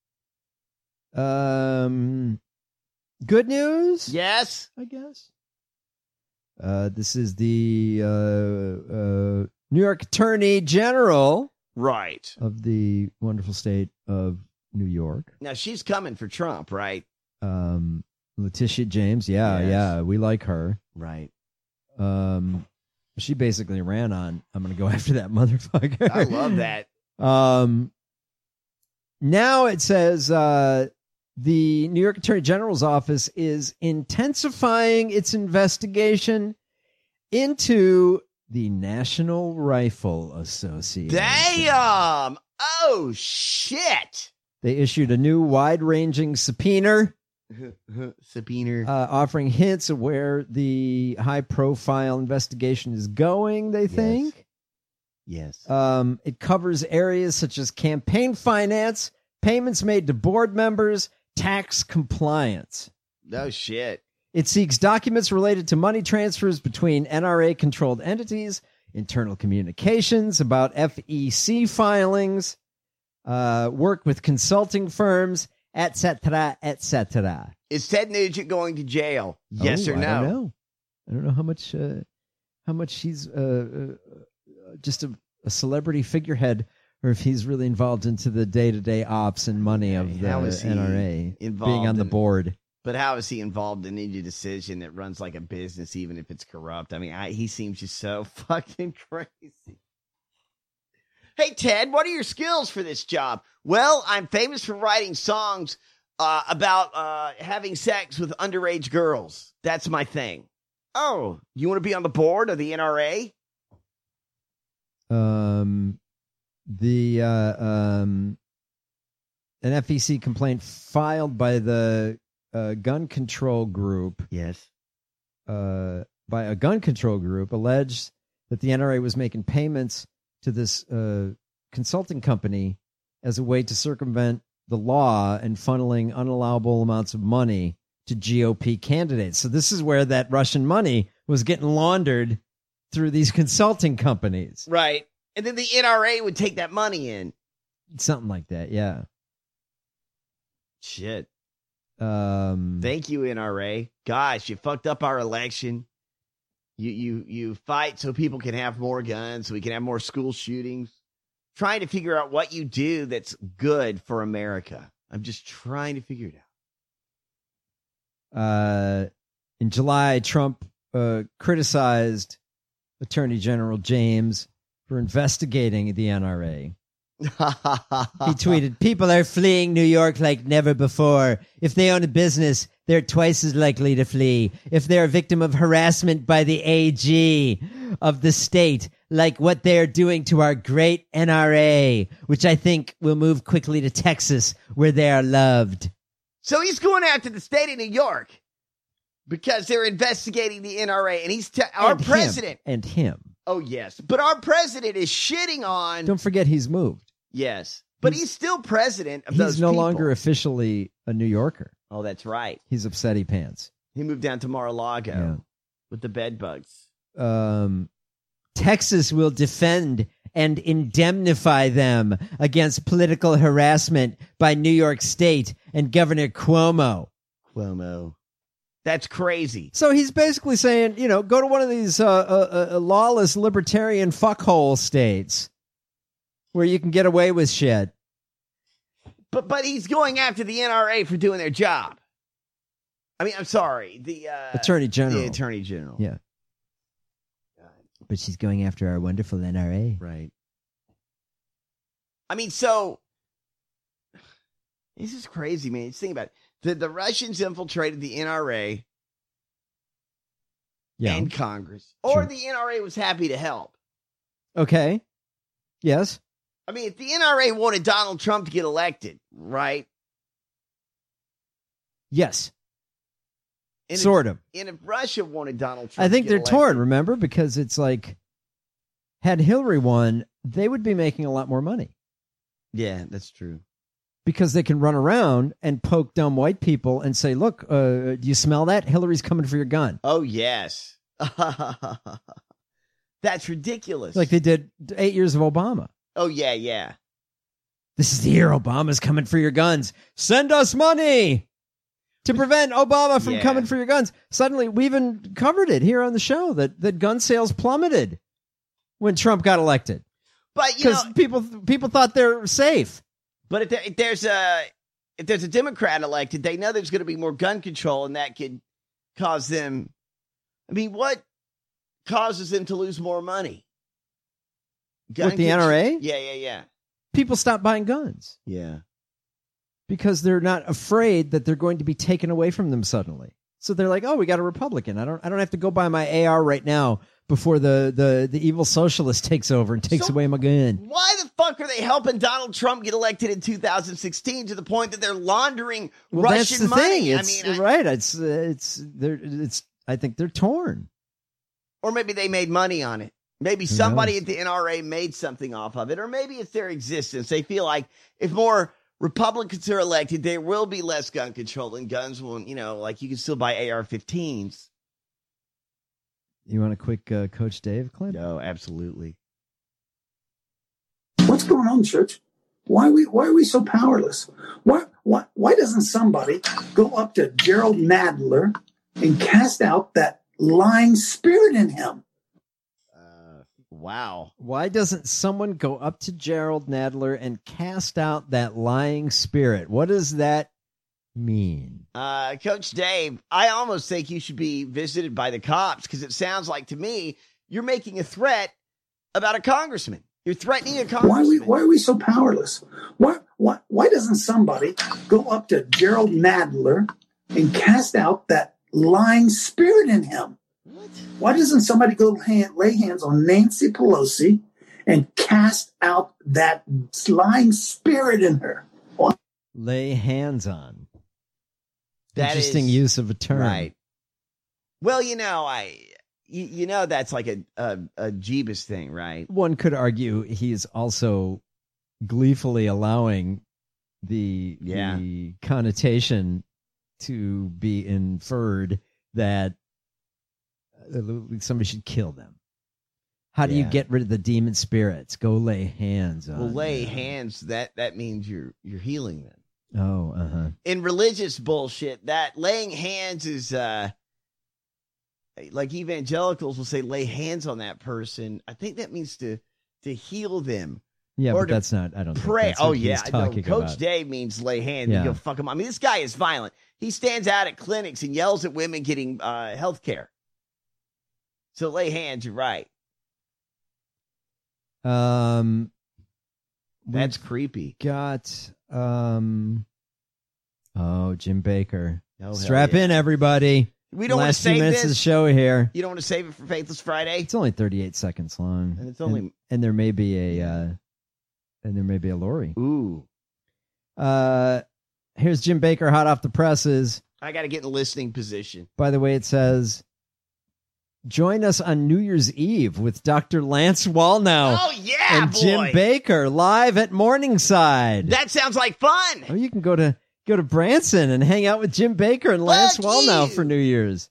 Um, good news? Yes. I guess. Uh, this is the uh, uh, New York Attorney General. Right. Of the wonderful state of New York. Now, she's coming for Trump, right? Um, Letitia James. Yeah, Yes. yeah. We like her. Right. Um, she basically ran on, I'm going to go after that motherfucker. I love that. Um, now it says uh, the New York Attorney General's office is intensifying its investigation into the National Rifle Association. Damn! Oh, shit! They issued a new wide-ranging subpoena. Subpoena. Uh, offering hints of where the high-profile investigation is going, they think. Yes. Um, it covers areas such as campaign finance, payments made to board members, tax compliance. Oh, shit. It seeks documents related to money transfers between N R A-controlled entities, internal communications about F E C filings, uh, work with consulting firms, et cetera, et cetera. Is Ted Nugent going to jail? Yes Oh, or no? I don't know. I don't know how much uh, how much he's uh, uh, just a, a celebrity figurehead, or if he's really involved into the day-to-day ops and money of the How is he N R A, involved being on the in- board. But how is he involved in any decision that runs like a business, even if it's corrupt? I mean, I, he seems just so fucking crazy. Hey, Ted, what are your skills for this job? Well, I'm famous for writing songs uh, about uh, having sex with underage girls. That's my thing. Oh, you want to be on the board of the N R A? Um, the uh, um, an F E C complaint filed by the uh, gun control group. Yes. Uh, by a gun control group alleged that the N R A was making payments to this uh, consulting company as a way to circumvent the law and funneling unallowable amounts of money to G O P candidates. So this is where that Russian money was getting laundered through these consulting companies. Right. And then the N R A would take that money in. Something like that, yeah. Shit. Um, Thank you, N R A. Gosh, you fucked up our election. You you you fight so people can have more guns, so we can have more school shootings. Trying to figure out what you do that's good for America. I'm just trying to figure it out. Uh, in July, Trump uh, criticized Attorney General James for investigating the N R A. He tweeted, "People are fleeing New York like never before. If they own a business, they're twice as likely to flee. If they're a victim of harassment by the A G of the state, like what they're doing to our great N R A, which I think will move quickly to Texas, where they are loved." So he's going after the state of New York because they're investigating the N R A, and he's te- our And him. president. And him. Oh, yes. But our president is shitting on... Don't forget he's moved. Yes. But he's, he's still president of he's those He's no people. longer officially a New Yorker. Oh, that's right. He's upsetty pants. He moved down to Mar-a-Lago Yeah. with the bed bugs. Um, Texas will defend and indemnify them against political harassment by New York State and Governor Cuomo. Cuomo. That's crazy. So he's basically saying, you know, go to one of these uh, uh, uh, lawless libertarian fuckhole states where you can get away with shit. But but he's going after the N R A for doing their job. I mean, I'm sorry. The uh, Attorney General. The Attorney General. Yeah. But she's going after our wonderful N R A. Right. I mean, so this is crazy, man. Just think about it. The, the Russians infiltrated the N R A Yeah. and Congress. Or Sure. the N R A was happy to help. Okay. Yes. I mean, if the N R A wanted Donald Trump to get elected, right? Yes. And Sort if, of. And if Russia wanted Donald Trump I think to they're get torn, elected, remember? Because it's like, had Hillary won, they would be making a lot more money. Yeah, that's true. because they can run around and poke dumb white people and say, look, uh, do you smell that? Hillary's coming for your gun. Oh, yes. That's ridiculous. Like they did eight years of Obama. Oh, yeah, yeah. This is the year Obama's coming for your guns. Send us money to prevent Obama from yeah. coming for your guns. Suddenly, we even covered it here on the show that, that gun sales plummeted when Trump got elected. But, you know, because people people thought they're safe. But if, there, if there's a if there's a Democrat elected, they know there's going to be more gun control, and that could cause them. I mean, what causes them to lose more money? Gun With the control? N R A? Yeah, yeah, yeah. People stop buying guns. Yeah. Because they're not afraid that they're going to be taken away from them suddenly. So they're like, "Oh, we got a Republican. I don't I don't have to go buy my A R right now before the the, the evil socialist takes over and takes so away my gun." Why the fuck are they helping Donald Trump get elected in two thousand sixteen to the point that they're laundering well, Russian that's the money? Thing. It's, I mean, right. It's it's they're it's I think they're torn. Or maybe they made money on it. Maybe somebody at the N R A made something off of it, or maybe it's their existence. They feel like if more Republicans are elected, there will be less gun control, and guns will, you know, like you can still buy A R fifteens. You want a quick uh, Coach Dave clip? No, absolutely. What's going on, church? Why are we why are we so powerless? Why why why doesn't somebody go up to Gerald Nadler and cast out that lying spirit in him? Wow. Why doesn't someone go up to Gerald Nadler and cast out that lying spirit? What does that mean? Uh, Coach Dave, I almost think you should be visited by the cops because it sounds like to me you're making a threat about a congressman. You're threatening a congressman. Why are we, why are we so powerless? Why, why, why doesn't somebody go up to Gerald Nadler and cast out that lying spirit in him? What? Why doesn't somebody go hand, lay hands on Nancy Pelosi and cast out that lying spirit in her? What? Lay hands on. That Interesting is, use of a term. Right. Well, you know, I, you, you know, that's like a, a, a Jeebus thing, right? One could argue he's also gleefully allowing the, yeah. the connotation to be inferred that somebody should kill them. How do yeah. you get rid of the demon spirits? Go lay hands on Well, lay them. hands, that, that means you're you're healing them. Oh, uh-huh. In religious bullshit, that laying hands is uh like evangelicals will say lay hands on that person. I think that means to to heal them. Yeah, or but that's not, I don't pray. think that's oh, what yeah. he's No, talking Coach about. Dave means lay hands Yeah. and go fuck him. I mean, this guy is violent. He stands out at clinics and yells at women getting uh, health care. So lay hands, you're right. Um, That's creepy. Got, um, oh, Jim Baker. Oh, Strap yeah. in, everybody. We don't want to Last few save minutes this. of the show here. You don't want to save it for Faithless Friday? It's only thirty-eight seconds long. And it's only- and, and there may be a uh and there may be a Lori. Ooh. Uh here's Jim Baker hot off the presses. I got to get in listening position. By the way, it says join us on New Year's Eve with Doctor Lance Wallnow. Oh, yeah, and boy. Jim Baker live at Morningside. That sounds like fun. Oh, you can go to go to Branson and hang out with Jim Baker and Lance Fuck Wallnow you. for New Year's.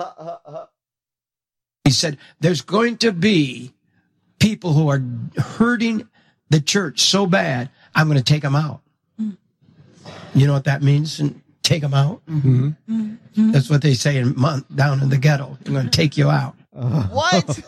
He said, there's going to be people who are hurting the church so bad, I'm going to take them out. Mm. You know what that means? And take them out? Mm-hmm. Mm-hmm. That's what they say in Mon- down in the ghetto. I'm going to take you out. What?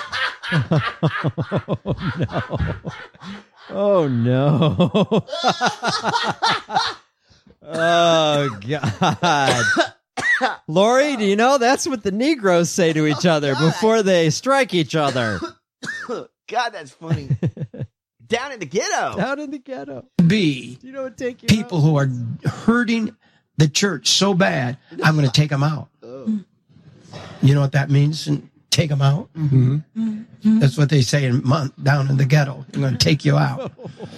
Oh, no. Oh, no. Oh, God. Lori, do you know that's what the Negroes say to each other before they strike each other? God, that's funny. Down in the ghetto. Down in the ghetto. Be Do you know what take you people out? who are hurting the church so bad, I'm going to take them out. Oh. You know what that means? And take them out? Mm-hmm. Mm-hmm. That's what they say in Mon- down in the ghetto. I'm going to take you out.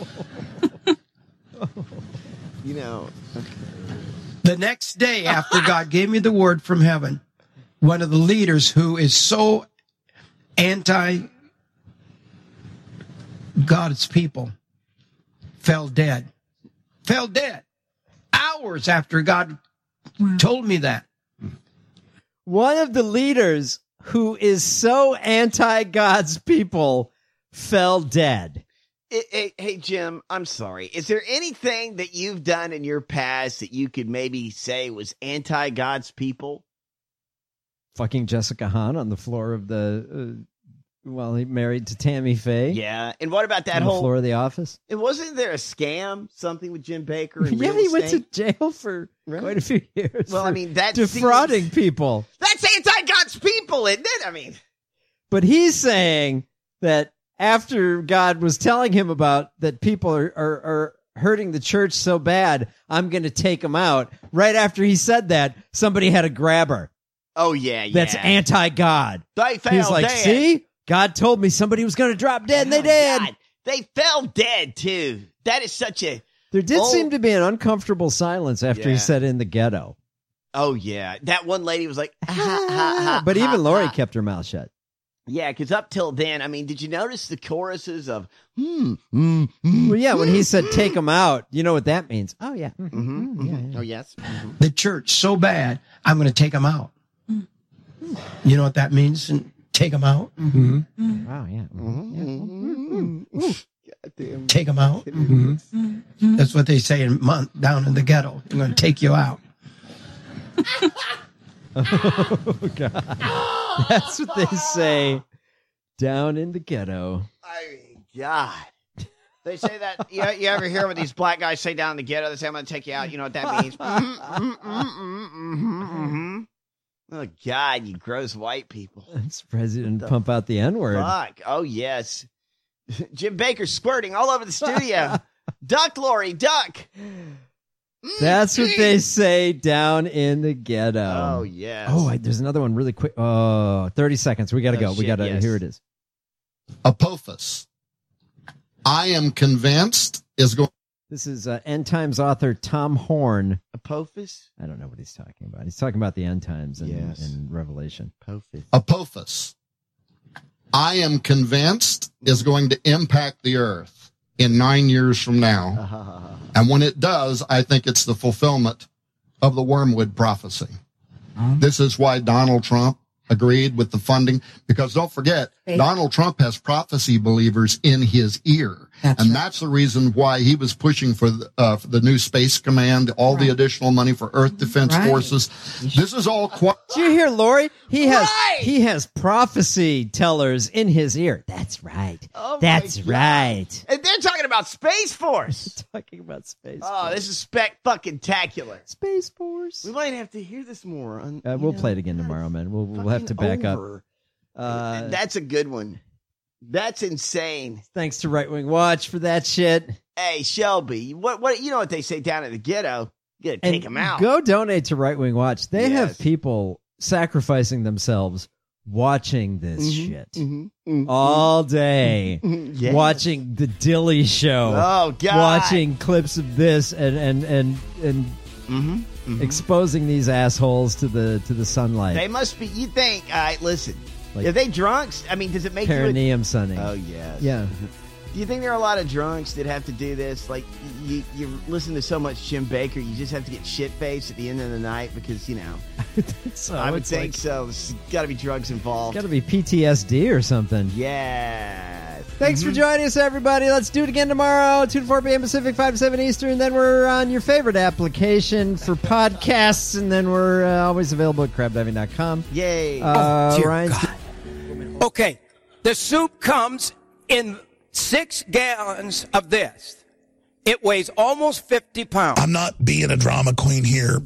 You know. The next day after God gave me the word from heaven, one of the leaders who is so anti God's people fell dead. fell dead hours after God wow. told me that. One of the leaders who is so anti-God's people fell dead. It, it, hey, Jim, I'm sorry. Is there anything that you've done in your past that you could maybe say was anti-God's people? Fucking Jessica Hahn on the floor of the, uh, well, he married to Tammy Faye. Yeah. And what about that on whole the floor of the office? It wasn't there a scam, something with Jim Baker? And yeah, real he estate? went to jail for really? quite a few years. Well, I mean, that's defrauding seems, people. That's anti-God's people, isn't it? I mean, but he's saying that after God was telling him about that people are, are, are hurting the church so bad, I'm going to take them out. Right after he said that, somebody had a grabber. Oh, yeah, yeah. That's anti-God. They fell He's like, dead. see? God told me somebody was going to drop dead, and they oh, did. God. They fell dead, too. That is such a... There did old... seem to be an uncomfortable silence after yeah. he said in the ghetto. Oh, yeah. That one lady was like, ha, ha, ha, But ha, even Lori ha. kept her mouth shut. Yeah, because up till then, I mean, did you notice the choruses of, hmm, hmm, hmm, well, yeah, when he said take them out, you know what that means. Oh, yeah. Mm-hmm, mm-hmm. Yeah, yeah. Oh, yes. Mm-hmm. The church so bad, I'm going to take them out. You know what that means? And take them out. Mm-hmm. Mm-hmm. Wow, yeah. Mm-hmm. yeah. Mm-hmm. Take them out. Mm-hmm. That's what they say in month down in the ghetto. I'm going to take you out. Oh, God. That's what they say down in the ghetto. I mean, God. They say that, you, you ever hear what these black guys say down in the ghetto? They say, I'm going to take you out. You know what that means? mm-hmm, mm-hmm, mm-hmm, mm-hmm. Oh, God, you gross white people. That's President pump out the N-word. Fuck. Oh, yes. Jim Baker squirting all over the studio. Duck, Lori, duck. That's what they say down in the ghetto. Oh, yes. Oh, I, there's another one really quick. Oh, thirty seconds. We got to Oh, go. We shit, got to, yes. here it is. Apophis, I am convinced, is going. This is uh, End Times author Tom Horn. Apophis? I don't know what he's talking about. He's talking about the end times and, Yes. and Revelation. Apophis. Apophis, I am convinced, is going to impact the earth in nine years from now. Uh-huh. And when it does, I think it's the fulfillment of the Wormwood prophecy. Mm-hmm. This is why Donald Trump agreed with the funding, because don't forget, hey. Donald Trump has prophecy believers in his ear. That's and right. that's the reason why he was pushing for the, uh, for the new Space Command, all right. the additional money for Earth Defense right. Forces. This is all. Qu- Did you hear, Lori? He has right. he has prophecy tellers in his ear. That's right. Oh that's right. And they're talking about Space Force. talking about Space oh, Force. this is spec fucking tacular. Space Force. We might have to hear this more. On, uh, we'll know, play it again tomorrow, man. We'll we'll have to back over. up. Uh, That's a good one. That's insane. Thanks to Right Wing Watch for that shit. Hey, Shelby, what what you know what they say down in the ghetto? You gotta take and them out. Go donate to Right Wing Watch. They yes. have people sacrificing themselves watching this mm-hmm, shit mm-hmm, mm-hmm, all day, yes. watching the Dilly Show. Oh God! Watching clips of this and and and and mm-hmm, mm-hmm. exposing these assholes to the to the sunlight. They must be. You think? All right, listen. Like, are they drunks? I mean, does it make perineum you? sunning. Oh yes. Yeah. Do you think there are a lot of drunks that have to do this? Like, you you listen to so much Jim Baker, you just have to get shit faced at the end of the night because you know. so, I would it's think like, so. There's got to be drugs involved. Got to be P T S D or something. Yes. Thanks mm-hmm. for joining us, everybody. Let's do it again tomorrow, two to four p.m. Pacific, five to seven Eastern. Then we're on your favorite application for podcasts, and then we're uh, always available at crab diving dot com. Yay. Uh, oh, dear Ryan's God. Okay, the soup comes in six gallons of this. It weighs almost fifty pounds. I'm not being a drama queen here.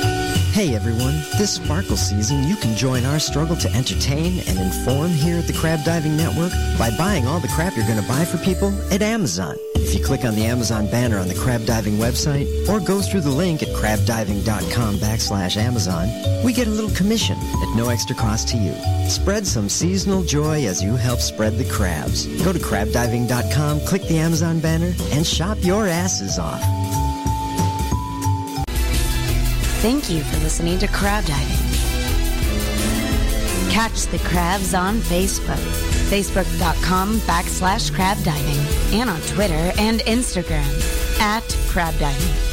Hey everyone, this sparkle season you can join our struggle to entertain and inform here at the Crab Diving Network by buying all the crap you're going to buy for people at Amazon. If you click on the Amazon banner on the Crab Diving website or go through the link at crab diving dot com backslash Amazon, we get a little commission at no extra cost to you. Spread some seasonal joy as you help spread the crabs. Go to crab diving dot com, click the Amazon banner, and shop your asses off. Thank you for listening to Crab Diving. Catch the crabs on Facebook, facebook dot com backslash crab diving, and on Twitter and Instagram. at Crab Diving.